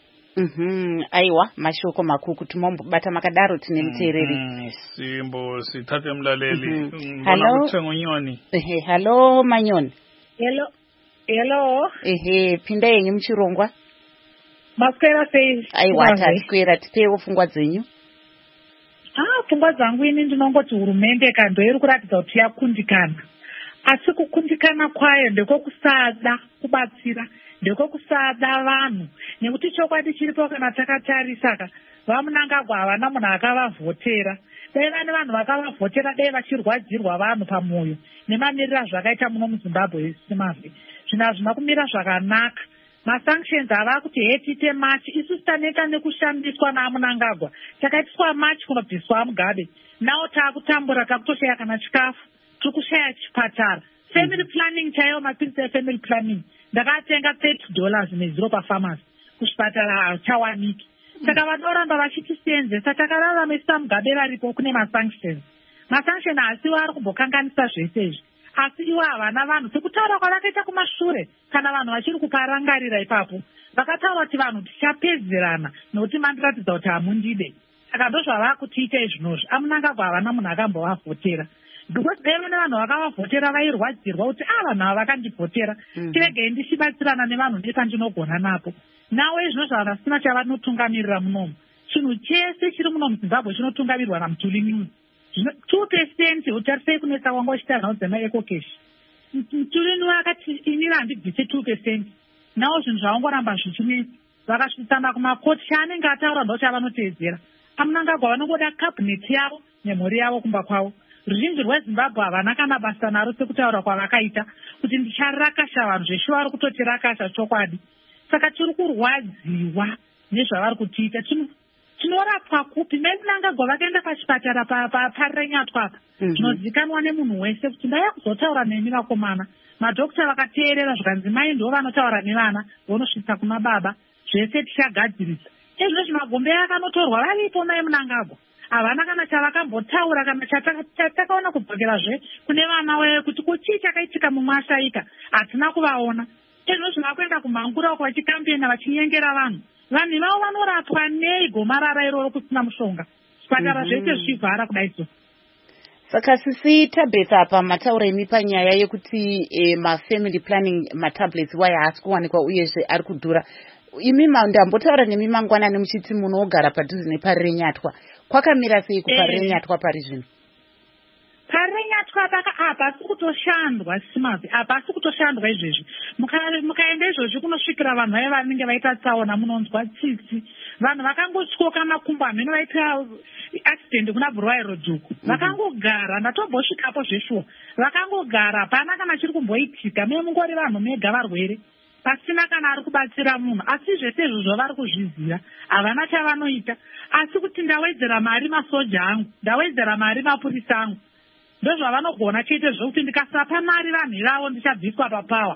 Aiwa, mashoko makuru kuti mombobata makadaro tine muteereri. Simbo sitate mlaleli. Hello. Hello Manyoni. Hello. Pinda yenyu muchirongwa. Maswera sei? Aiwa, taswera, tipewo pfungwa dzenyu. Pfungwa dzangu ini ndinongoti hurumende kando iri kuratidza kuti yakundikana. Asi kukundikana kwayo ndekokusada kubatsira, ndekokusada vanhu. Nekuti chokwadi chiripo kana takatarisa vaMunangagwa havana munhu akavavhotera. Dai vane vanhu vakavavhotera dai vachirwadzirwa vanhu pamwoyo nemamirira zvakaita muno muZimbabwe simazve. Zvinhu hazvina kumira zvakanaka. Masanctions ava kuti hetite machi isusu taneta nekushandiswa naMunangagwa. Takaitiswa machi kunobviswa Mugabe. Nawo taakutambura takutoshaya kana chikafu. Tikushaya chipatara. Family planning chaiyo mapilisi efamily planning. Ndakatenga $30 neziro pafamasi. Kuchipatara hachawaniki. Saka vanoramba vachitisenzesa takararamisira Mugabe varipo kune masanctions. Masanctions haasiwo ari kumbokanganisa zvese izvi. Asi iwo havana vanhu sekutaura kwavakaita kumashure kana vanhu vachiri kuparangarira ipapo. Vakataura kuti vanhu tichapedzerana nokuti mandiratidza kuti hamundide. Saka ndozvava kutiita izvinozvi. aMunangagwa havana munhu akambovavhotera. Because dai vane vanhu vakavavhotera vairwadzirwa kuti vanhu ava vakandivhotera. Tiregei ndichibatsirana nevanhu nepandinogona napo. Nawo izvinozvi vanhu vasina chavanotungamirira munomu. Chinhu chese chiri muno muZimbabwe chinotungamirirwa naMutulimi. 2% utarisei kunetsa kwangu uchitaura dzemaeco cash. Mutulimi wakati inini handibvise 2%. Nawo zvinhu zvavangoramba zvichinetsa. Vakasvitsana kumakoti chaanenge ataura ndochavanoteedzera. aMunangagwa vanongoda kabineti yavo nemhuri yavo kumba kwavo. Ruzhinji rweZimbabwe havana kana basa naro sekutaura kwavakaita kuti ndicharakasha vanhu zveshuwa vari kutotirakasha chokwadi. Saka tiri kurwadziwa nezvavari kutiita. Tinorapwa kupi? Munangagwa vakaenda pachipatara paRenyatwa apa. Zvinozikanwa nemunhu wese kuti ndaya kuzotaura nemi vakomana. Madhokita vakateerera zvikanzi mai ndo vanotaura nevana vonosvitsa kuna baba. Zvese tichagadzirisa. Izvo zvimagombe akanotorwa varipo mai Munangagwa. Havana kana chavakambotaura kana chatakaona kubvokerazve kune vana wewe kuti kuchii chakaitika mumwe ashaika. Hatina kuvaona. Izvo zvavakuenda kumhangura uko vachikambena vachinyengera vanhu. Vanhu ivavo vanorapwa nei gomarara iroro kusina mushonga. Zvipatara zvese zvichivhara kudaidzo. Saka sisi tabhesa apa mataura emi panyaya yekuti mafamily planning matablets waya haasi kuwanikwa uyezve ari kudhura. Imi ndambotaura nemi mangwanani muchiti munogara padhuze nepaRenyatwa. Kwakamira sei kupaRenyatwa pari zvino? PaRenyatwa hapasi kutoshandwa simazi, hapasi kutoshandwa izvezvi. Mukaenda izvozvi kunosvikira vanhu vaya vanenge vaita tsaona munonzwa tsitsi. Vanhu vakangotyoka makumbo ameno vaita accident kuna Bhurwairo Dhuku. Vakangogara, ndatombosvikapo zveshuwa. Vakangogara, hapana kana chiri kumboitika. Mungori vanhu mega varwere. Pasina kana ari kubatsira munhu. Asi zvese izvozvo vari kuzviziva. Havana chavanoita. Asi kuti ndawedzera mari masoja angu, ndawedzera mari mapurisa angu. Ndozvavanogona chete zvokuti ndikasapa mari vanhu ravo ndichabviswa papawa.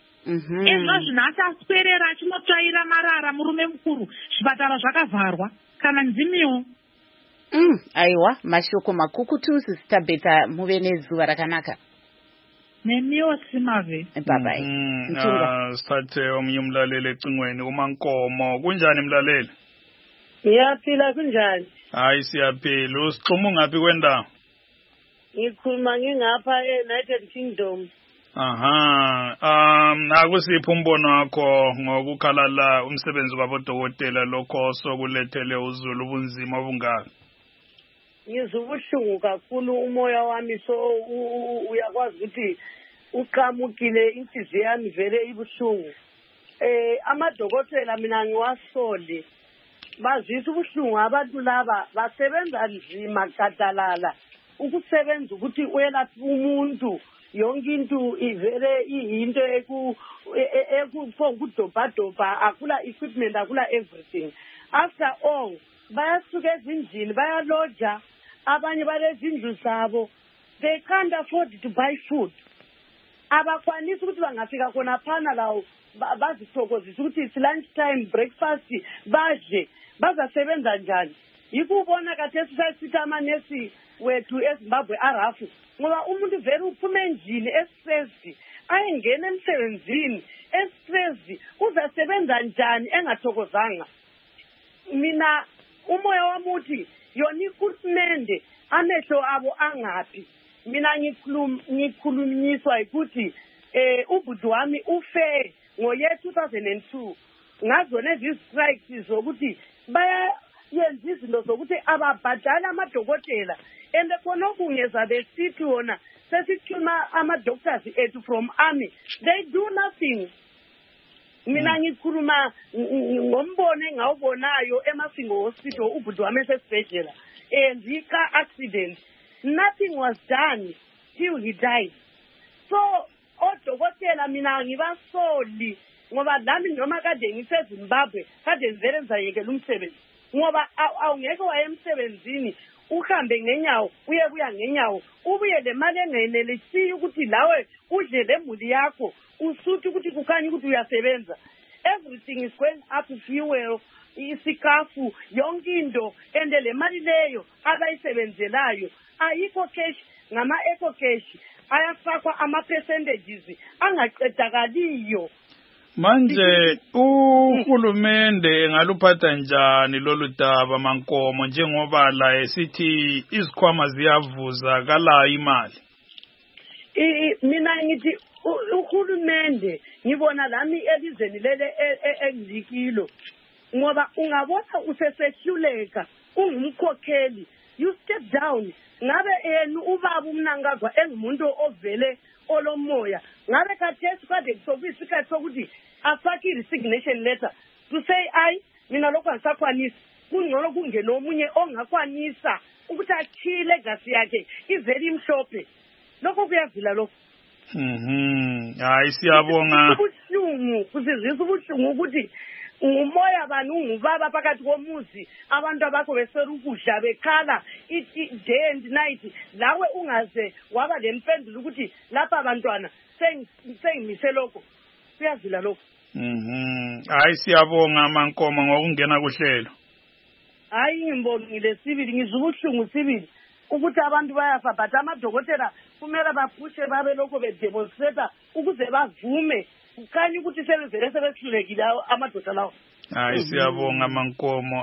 Izvo zvinhu asaswerera achinotsvaira marara murume mukuru. Zvipatara zvakavharwa kana nzimiwo. Aiwa, mashoko makukutu sitabeta muve nezuva rakanaka. neniwo Simave. Bye-bye. Sithathe omnye umlaleli ecingweni uMankomo. Kunjani mlaleli? Ngiyaphila kunjani? Hayi siyaphila. Usixhuma ngaphi kwendawo? Ngikhuluma ngingapha e-United Kingdom. Akusiphi umbono wakho ngokukhalala umsebenzi wabodokotela lokho sokulethele uZulu ubunzima obungaka? Ngizubuhlungu kakhulu umoya wami so uyakwazi ukuthi uqamukile inhliziyo yami vele ibuhlungu. Amadokotela mina ngiwasoli. Bazisa ubuhlungu abantu laba basebenza nzima gadalala ukusebenza ukuthi uyelaphe umuntu yonke into ivele into ekudobhadobha akula equipment akula everything. After all bayasuka ezindlini bayaloja abanye balezindlu zabo they can't afford to buy food. Abakwanisi ukuthi bangafika khona phana lawo bazithokozisa ukuthi it's lunch time breakfast badle bazasebenza njani. Yikubona kathesi sasithi amanesi wethu eZimbabwe arafu ngoba umuntu vele uphume endlini estressed ayengena emsebenzini estressed uzasebenza njani engathokozanga. Mina umoya wami uthi yona ikhulumende amehlo abo angaphi. Mina ngikhulunyiswa ukuthi ubhuti wami ufe ngoye 2002 ngazo lezi strikes zokuthi bayenza izinto zokuthi ababhadala amadokotela and khona okungeza besithi wona sesithuma ama-doctors ethu from army they do nothing. Mina ngikhuluma ngombono engawubonayo eMasingo Hospital ubhuti wami esesibhedlela and ika accident nothing was done till he died. So odokotela mina ngibasoli ngoba nami noma kade ngiseZimbabwe kade ngivele ngizayekela umsebenzi ngoba awungeke waye emsebenzini uhambe ngenyawo uyebuya ngenyawo ubuye le mali engenelisiyo ukuthi lawe udle lemuli yakho usuthi ukuthi kukhanya ukuthi uyasebenza. Everything is going up, fuel, isikafu yonke into and le mali leyo abayisebenzelayo ayikho cash ngama eco cash ayafakwa ama percentages angaqedakaliyo. Manje uhulumende engaluphatha njani lolu daba Mankomo njengoba la esithi izikhwama ziyavuza kala imali? Mina ngithi uhulumende ngibona lami elizweni lele engizikilo ngoba ungabona usesehluleka ungumkhokheli you step down ngabe yena ubaba umnankagwa engumuntu ovele olomoya ngabe kathesi kade kusobisa isikhathi sokuthi afake i-resignation letter to say mina lokho angisakwanisi kungcono kungena omunye ongakwanisa ukuthi achiye legacy yakhe ivele imhlophe lokho kuyavila lokho. Hayi siyabonga. Ubuhlungu kusizisa ubuhlungu ukuthi ngumoya bani ungubaba phakathi komuzi abantu abakho besera ukudla bekhala day and night lawe ungaze waba lempendulo ukuthi lapha abantwana sengimise lokho kuyavila lokho. Hayi siyabonga Mankomo ngokungena kuhlelo. Hayi ngimbongile sibili ngizubuhlungu sibili ukuthi abantu bayafa but amadokotela kumele baphushe babe lokho bedemonstrate ukuze bavume ukanye ukuthi sebevele sebehlulekile amadoda lawo. Hayi siyabonga Mankomo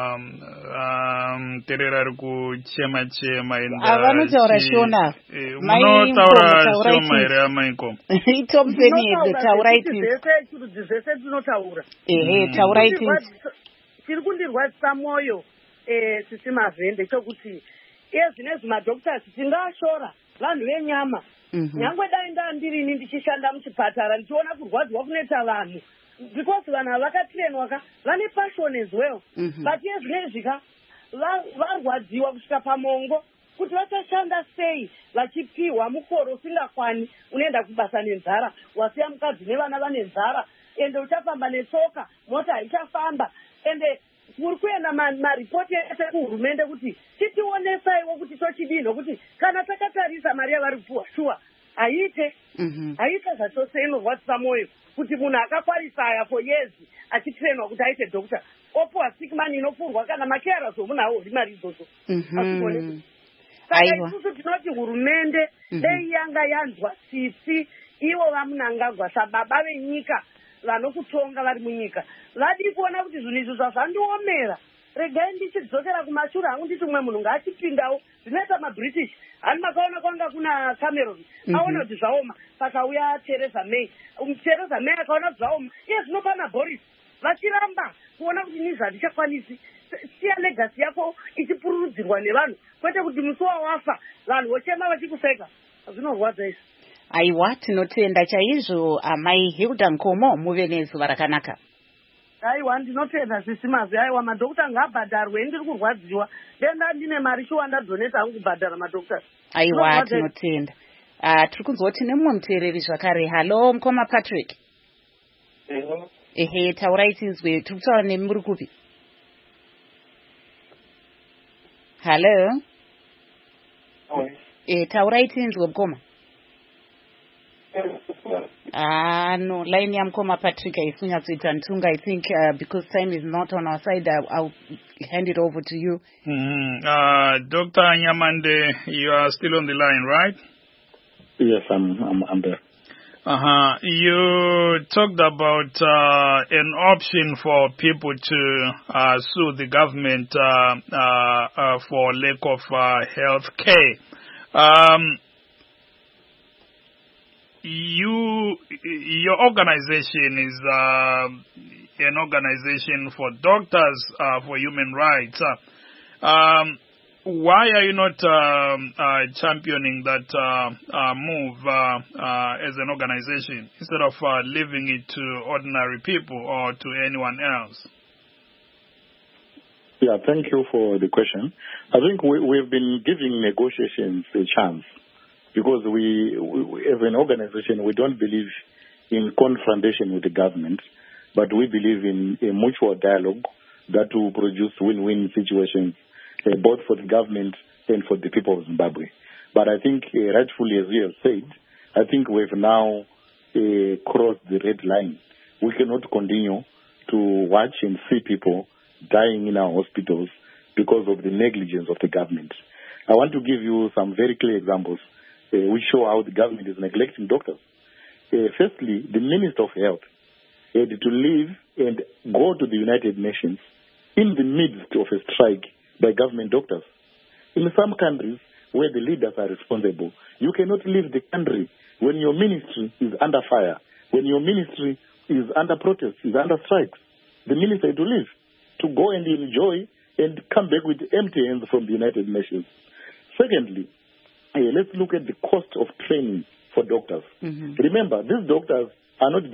terera ku chema inda avanotaura shona munotaura shoma ere amainkomo itopseni tauraiti dzese dzinotaura tauraiti tiri kundirwadzisa moyo sisimavhende chokuti ezinezi madoctors tingashora vanhu venyama nyangwe dai ndandirini ndichishanda muchipatara ndichiona kurwadziwa kunoita vanhu because vanhu havakatrainwa ka vane passion as well but yezvinezvika varwadziwa kusvika pamongo kuti vachashanda sei vachipiwa mukoro usingakwani unoenda kubasa nenzara wasiya mukadzi nevana vane nzara ende uchafamba netsoka mota haichafamba ende kuri kuenda maripoti ese kuhurumende kuti titionesaiwo kuti tochidino kuti kana takatarisa mari yavari kupuwa shuwa haite zvachose inorwadzisa mwoyo kuti munhu akakwalisaya for years achitrainwa kuti aite doctor opuwa sick money inopfurwa kana makeras omunhu aori mari idzodzo saka isusu tinoti hurumende dei yanga yanzwa sisi ivo vamunangagwa sababa venyika vanokutonga vari munyika vadi kuona kuti zvinhu izvi zvazvandiomera regai ndichidzokera kumashure hangu nditi umwe munhu ngaachipindawo zvinoita mabritish hani makaona kwanga kuna Cameron aona kuti zvaoma pakauya Theresa May akaona kuti zvaoma iye zvino pana Boris vachiramba kuona kuti nini zvatichakwanisi siya legasi yako ichipururudzirwa nevanhu kwete kuti musi wawafa vanhu vochema vachikuseka zvinorwadza izvi. Aiwa, tinotenda chaizvo amai Hilda Nkomo muve nezuva rakanaka. Aiwa, ndinotenda sisimazi. Aiwa, madokta ngabhadharwe, ndiri kurwadziwa. Denda ndine mari shuwa ndadoneta hangu kubhadhara madokta. Aiwa, tinotenda. Tiri kunzoti nemumwe muteereri zvakare. Halo, Mukoma Patrick. Ehe, taurai tinzwe. Tiri kutaura nemi muri kupi? Halo. Taurai tinzwe Mukoma. No, line yamkoma Patrick ifunyatsuita ntunga. I think because time is not on our side, I'll hand it over to you. Dr. Nyamande, you are still on the line, right? Yes, I'm there. You talked about an option for people to sue the government for lack of health care. Your organization is an organization for doctors for human rights. Why are you not championing that move as an organization instead of leaving it to ordinary people or to anyone else? Yeah, thank you for the question. I think we've been giving negotiations a chance. Because we, as an organization, we don't believe in confrontation with the government, but we believe in a mutual dialogue that will produce win-win situations, both for the government and for the people of Zimbabwe. But I think, rightfully, as you have said, I think we've now crossed the red line. We cannot continue to watch and see people dying in our hospitals because of the negligence of the government. I want to give you some very clear examples which show how the government is neglecting doctors. Firstly, the Minister of Health had to leave and go to the United Nations in the midst of a strike by government doctors. In some countries where the leaders are responsible, you cannot leave the country when your ministry is under fire, when your ministry is under protest, is under strikes. The minister had to leave to go and enjoy and come back with empty hands from the United Nations. Secondly, let's look at the cost of training for doctors. Remember, these doctors are not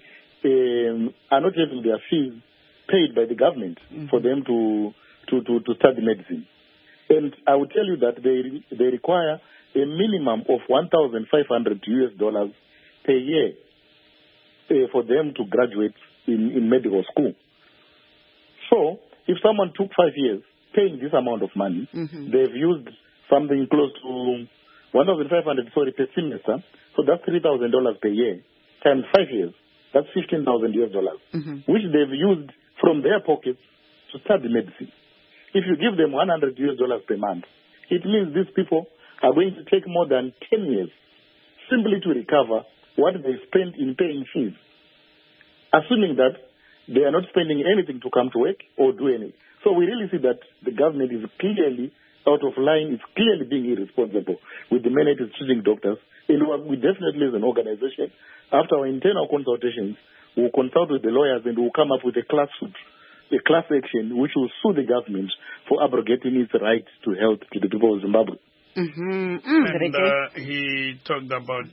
having their fees paid by the government for them to study medicine. And I will tell you that they require a minimum of $1,500 per year for them to graduate in medical school. So, if someone took 5 years paying this amount of money, they've used something close to $1,500 per semester, so that's $3,000 per year times 5 years. That's $15,000, which they've used from their pockets to study medicine. If you give them $100 per month, it means these people are going to take more than 10 years simply to recover what they spent in paying fees, assuming that they are not spending anything to come to work or do anything. So we really see that the government is clearly out of line, it's clearly being irresponsible with the mandate of treating doctors. And we definitely, as an organization, after our internal consultations, we'll consult with the lawyers and we'll come up with a class action which will sue the government for abrogating its right to health to the people of Zimbabwe. And he talked about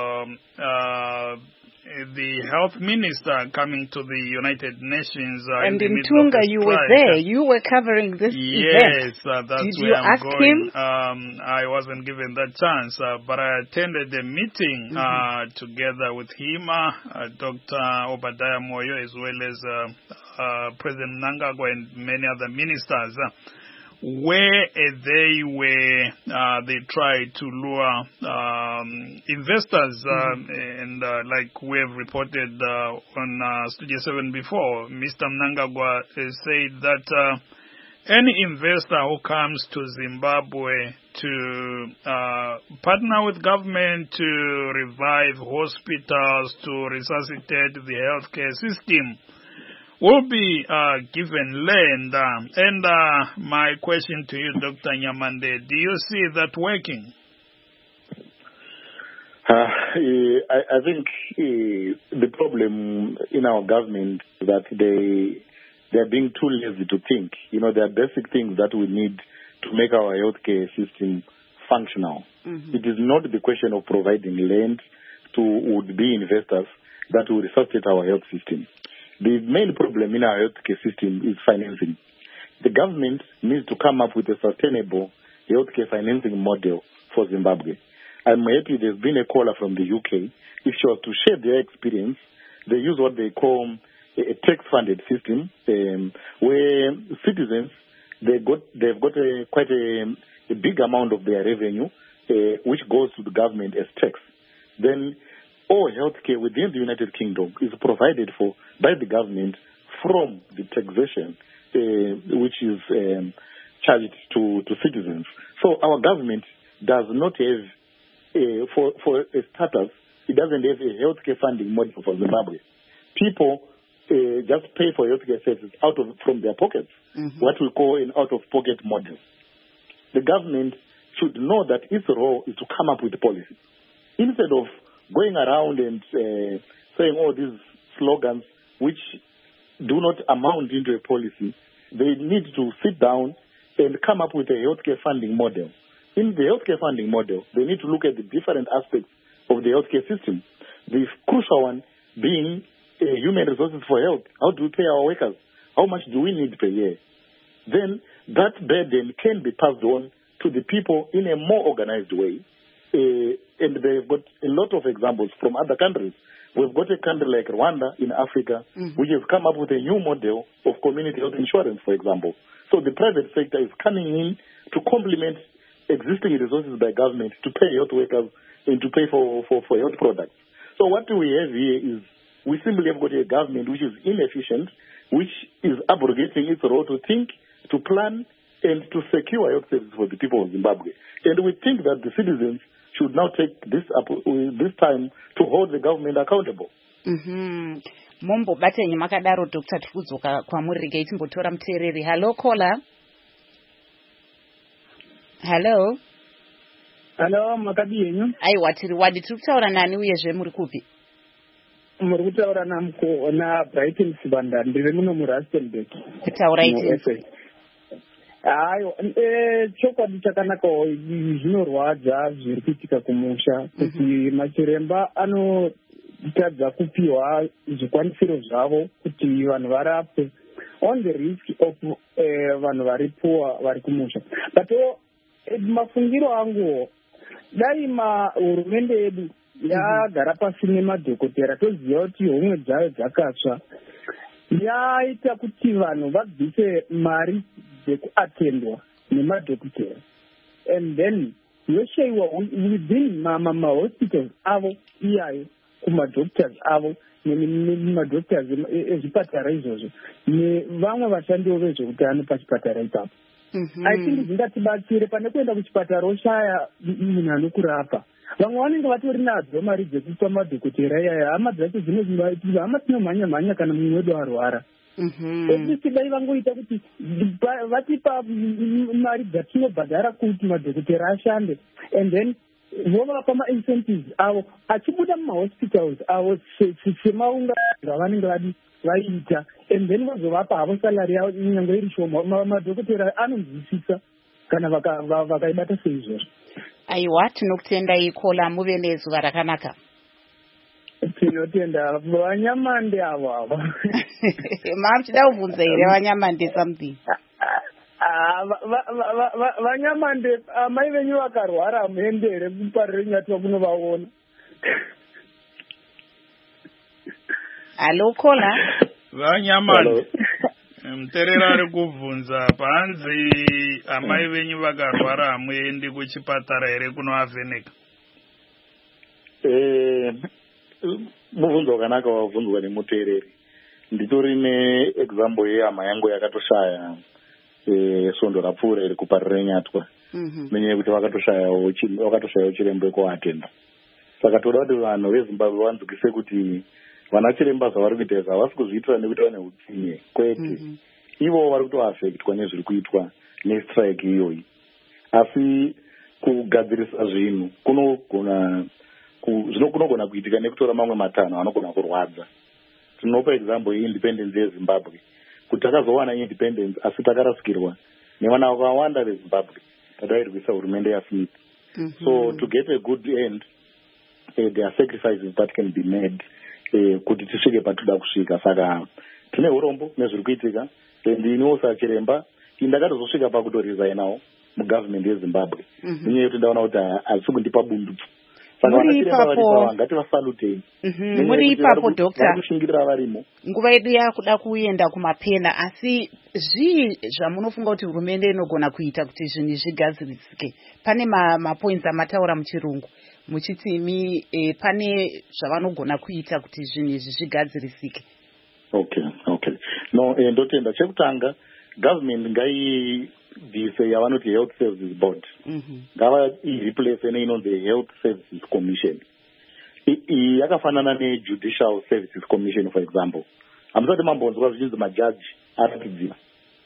the health minister coming to the United Nations. And in Tunga, you were there. You were covering this event. Yes, that's Did where you I'm ask going. him? I wasn't given that chance, but I attended a meeting together with him, Dr. Obadiah Moyo, as well as President Mnangagwa and many other ministers, where they tried to lure investors, and like we have reported on Studio 7 before, Mr. Mnangagwa said that any investor who comes to Zimbabwe to partner with government to revive hospitals, to resuscitate the healthcare system, will be given land. And my question to you, Dr. Nyamande, do you see that working? I think the problem in our government is that they're being too lazy to think. There are basic things that we need to make our healthcare system functional. Mm-hmm. It is not the question of providing land to would-be investors that will resuscitate our health system. The main problem in our healthcare system is financing. The government needs to come up with a sustainable healthcare financing model for Zimbabwe. I'm happy there's been a caller from the UK. If she was to share their experience, they use what they call a tax-funded system, where citizens, they've got quite a big amount of their revenue, which goes to the government as tax. Then all healthcare within the United Kingdom is provided for by the government from the taxation, which is charged to citizens. So our government does not have, for a startup, it doesn't have a healthcare funding model for Zimbabwe. People just pay for healthcare services from their pockets, what we call an out-of-pocket model. The government should know that its role is to come up with policy. Instead of going around and saying all these slogans which do not amount into a policy, they need to sit down and come up with a healthcare funding model. In the healthcare funding model, they need to look at the different aspects of the healthcare system. The crucial one being human resources for health. How do we pay our workers? How much do we need per year? Then that burden can be passed on to the people in a more organized way. And they've got a lot of examples from other countries. We've got a country like Rwanda in Africa, which has come up with a new model of community health insurance, for example. So the private sector is coming in to complement existing resources by government to pay health workers and to pay for health products. So what we have here is we simply have got a government which is inefficient, which is abrogating its role to think, to plan, and to secure health services for the people of Zimbabwe. And we think that the citizens should now take this time to hold the government accountable. Mombo batenye makadaro Dr. Tikudzoka kwamuri timbotora muteereri. Hello caller. Hello. Hello, makadi yenyu. Aiwa tiri wadi tiri kutaura nani uyezve muri kupi? Muri kutaura na Brighton Sibanda, ndiri muno muRustenburg. Kutaura iti. Ayo, chokwadi chakanaka zvinorwadza zviri kuitika kumusha kuti machiremba anotadza kupiwa zvikwanisiro zvavo kuti vanhu varapwe on the risk of vanhu vari poor vari kumusha. But mafungiro angu dai hurumende yedu yagara pasi nemadhokotera toziva kuti homwe dzayo dzakatsva yaita kuti vanhu vabvise mari dzekuatendwa nemadhokotera, and then yoshayiwa within mahospitals avo iyayo kumadoctors avo nemadoctors ezvipatara izvozvo nevamwe vashandiwo vezveutano pachipatara ipapo. I think zvingatibatsire pane kuenda kuchipatara oshaya munhu anokurapa. Vamwe vanenge vatori nadzo mari dzekupa madhokotera iyaya, hama dzacho dzinoziva hama tinomhanya kana mumwe wedu arwara. Dai vangoita kuti vatipa mari dzatinobhadhara kuti madhokotera ashande, and then vovapa ma-incentives avo achibuda mumahospitals avo semaunga avanenge vaita, and then vazovapa havo salari yavo nyange iri shoma. Madhokotera anonzwisisa kana vakaibata seizvozvo. Aiwa, tinokutendai kola, muve nezuva rakanaka. Tinotenda Vanyamande ava. Mama chida kubvunza here Vanyamande something. Vanyamande mai venyu vakarwara muendere kuparire nyatwa kunovaona. Hello kola. Vanyamande. Muterera ari kubvunza panzi amai venyu vakarwara muende kuchipatara here kunovavheneka. Mubvunzo wakanaka wabvunzwa nemuteereri. Nditori neexample yehama yangu yakatoshaya svondo rapfuura iri kuparira nyatwa nenyaya yekuti vakatoshayawo chiremba kuatenda. Saka toda kuti vanhu veZimbabwe vanzwikise kuti vana chiremba zvavari kuita izvi havasi kuzviitira nekuti vane utsinye, kwete ivo vari kutoafektwa nezviri kuitwa nestrike iyoyi. Asi kugadzirisa zvinhu kunogona kuitika nekutora mamwe matanho anogona kurwadza. Tinopa example yeindependence yeZimbabwe, kuti takazowana independence asi takarasikirwa nevana vakawanda veZimbabwe tadairwisa hurumende yaSmith. So to get a good end, there are sacrifices that can be made kuti tisvike patoda kusvika. Saka tine urombo nezviri kuitika, ndiniwo sachiremba ndakatozosvika pakutoresignawo mugovernment yeZimbabwe nenyaya yekuti ndaona kuti hazisi kundipa bundu. Saka vanachiremba varipawa ngativasalutei. Muri ipapo Dr. kushingirira varimo. Nguva yedu yakuda kuenda kumapena, asi zvii zvamunofunga kuti hurumende inogona kuita kuti zvinhu zvigadzirisike? Pane mapoints amataura muchirungu muchiti pane zvavanogona kuita kuti zvinhu izvi zvigadzirisike. Okay. No, ndotenda chekutanga government ngaibvise yavanoti health services board. Ngava ireplace inonzi health services commission. Yakafanana nejudicial services commission, for example. Hamusati mambonzwa zvichinzi majaji arapidzira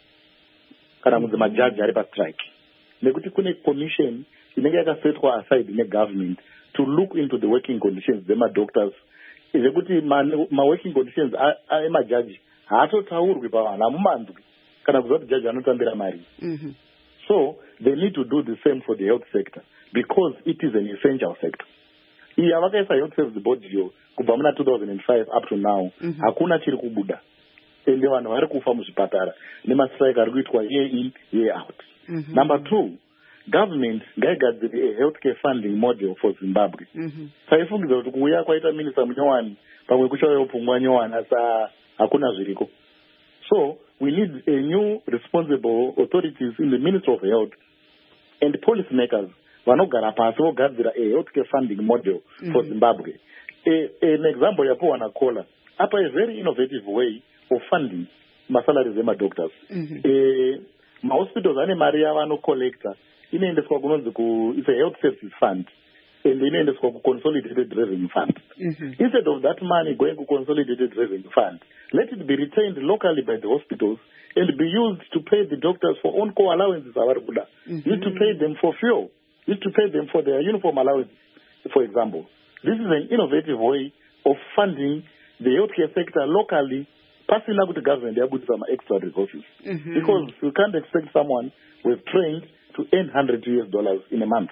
kana kunzi majaji ari pastrike, nekuti kune commission inenge yakasetwa aside negovernment to look into the working conditions dzemadoctors, zvekuti ma-working conditions emajaji haatotaurwi pavanhu, hamumanzwi kana kuziva kuti jaji anotambira mari. So they need to do the same for the health sector because it is an essential sector. Iyi havakaisa health service board yo kubva muna 2005 up to now hakuna chiri kubuda, ende vanhu vari kufa muzvipatara nemastrike ari kuitwa year in year out. Number 2, government ngaigadzire a healthcare funding model for Zimbabwe. Taifungidza kuti kuuya kwaita minista Munyowani pamwe kuchauyawo Pfungwa Nyowani asi hakuna zviriko. So we need a new responsible authorities in the Ministry of Health and policy makers vanogara pasi vogadzira a healthcare funding model for Zimbabwe. An example yapo wanakola apa a very innovative way of funding masalaries emadoctors. Mahospitals ane mari yavanocollecta inoendeswa kunonzi it's a health services fund and inoendeswa consolidated revenue fund. Instead of that money going to consolidated revenue fund, let it be retained locally by the hospitals and be used to pay the doctors for on-call allowances. Used to pay them for fuel, used to pay them for their uniform allowance, for example. This is an innovative way of funding the healthcare sector locally, passing out to the government with some extra resources. Because you can't expect someone with trained to earn $100 in a month.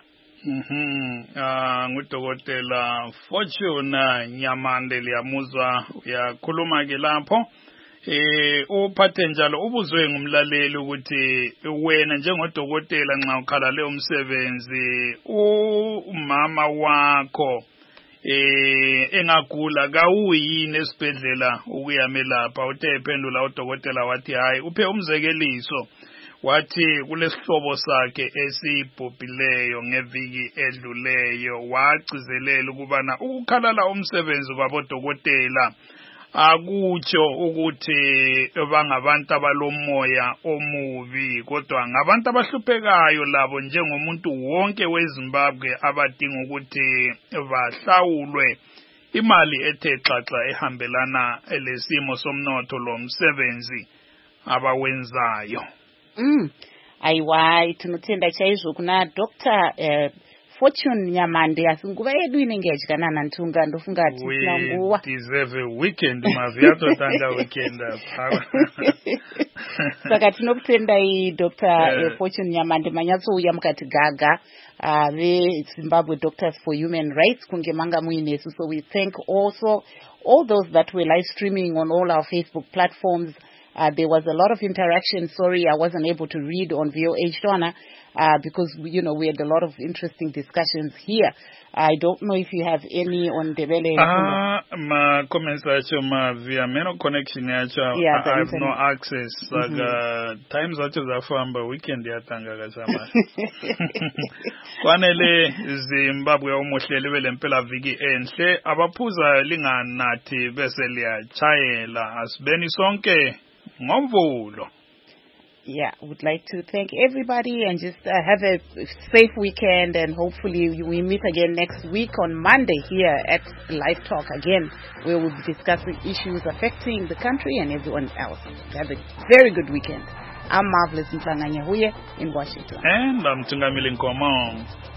Ngudokotela Fortune Nyamande liyamuzwa uyakhuluma ke lapho. Uphathe njalo ubuzwe ngumlaleli ukuthi wena njengodokotela nxa ukhala le umsebenzi umama wakho engagula kawuyini esibhedlela ukuyamelapha. Uthe ephendula udokotela wathi hayi uphe umzekeliso, wathi kulesihlobo sakhe esibhubhileyo ngeviki edluleyo wagcizelela ukubana ukukhalala umsebenzi kwabodokotela akutsho ukuthi bangabantu abalomoya omubi, kodwa ngabantu abahluphekayo labo njengomuntu wonke weZimbabwe abadinga ukuthi bahlawulwe imali ethe xaxa ehambelana lesimo somnotho lomsebenzi abawenzayo. Aiwa, tinotenda chaizvo kuna Dr. Fortune Nyamande. Asi nguva yedu inenge yachikanana ntunga, ndofunga tisina nguva. We deserve a weekend, maviato tanga weekend. Saka tinokutendai Dr. Fortune Nyamande manyatsouya mukati gaga Zimbabwe Doctors for Human Rights kunge manga muinesu. So we thank also all those that were live streaming on all our Facebook platforms. There was a lot of interaction. Sorry, I wasn't able to read on VOA Shona because, we had a lot of interesting discussions here. I don't know if you have any on Ndebele. My comments are my via meno connection. I have no access. Times such as a farm, but weekend yatanga kasama. Kwanele Zimbabwe omohleli belempela viki enhle abaphuza linganathi bese liya chayela asibeni sonke ngomvulo. Yeah, would like to thank everybody and just have a safe weekend, and hopefully we meet again next week on Monday here at Live Talk again, where we'll be discussing issues affecting the country and everyone else. Have a very good weekend. I'm Marvelous Mhlanga Nyahuye in Washington. And I'm Tungamili Nkomo.